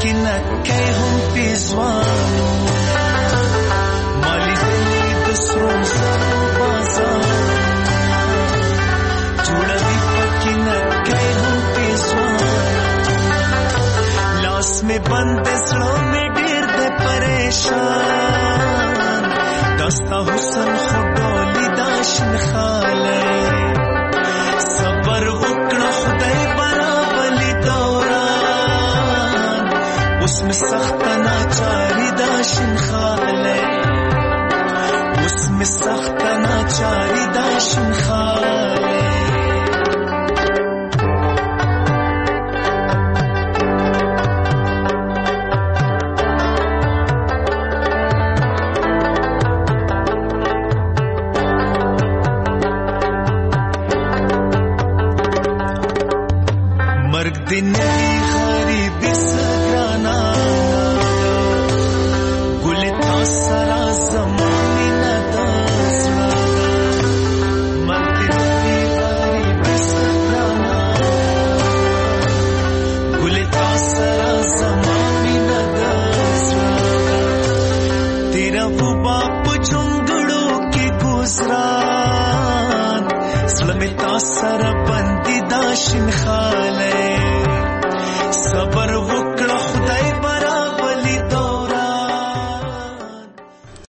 پکې نه کوي هم پیزوانو مالی دلی د سرو زرو بازار جوړوي پکې نه کوي هم پیزوانو لاس میں بند زړه میں ډېر د پریشان دستا حسن خډولی دا شنخاله صبر وکړه خدای برابلی دوران اوس می سخت ناچاری دا شنخاله اوس می سخت ناچاری دا شنخاله دنیای غریبی سگرانا گل تا سرا زمانی ندازنا مرد دنیای غریبی سگرانا گل تا سرا زمانی ندازنا تیرا وہ باپ جنگڑوں کی گزران سلمی تا سرا بندی داشن خالے صبر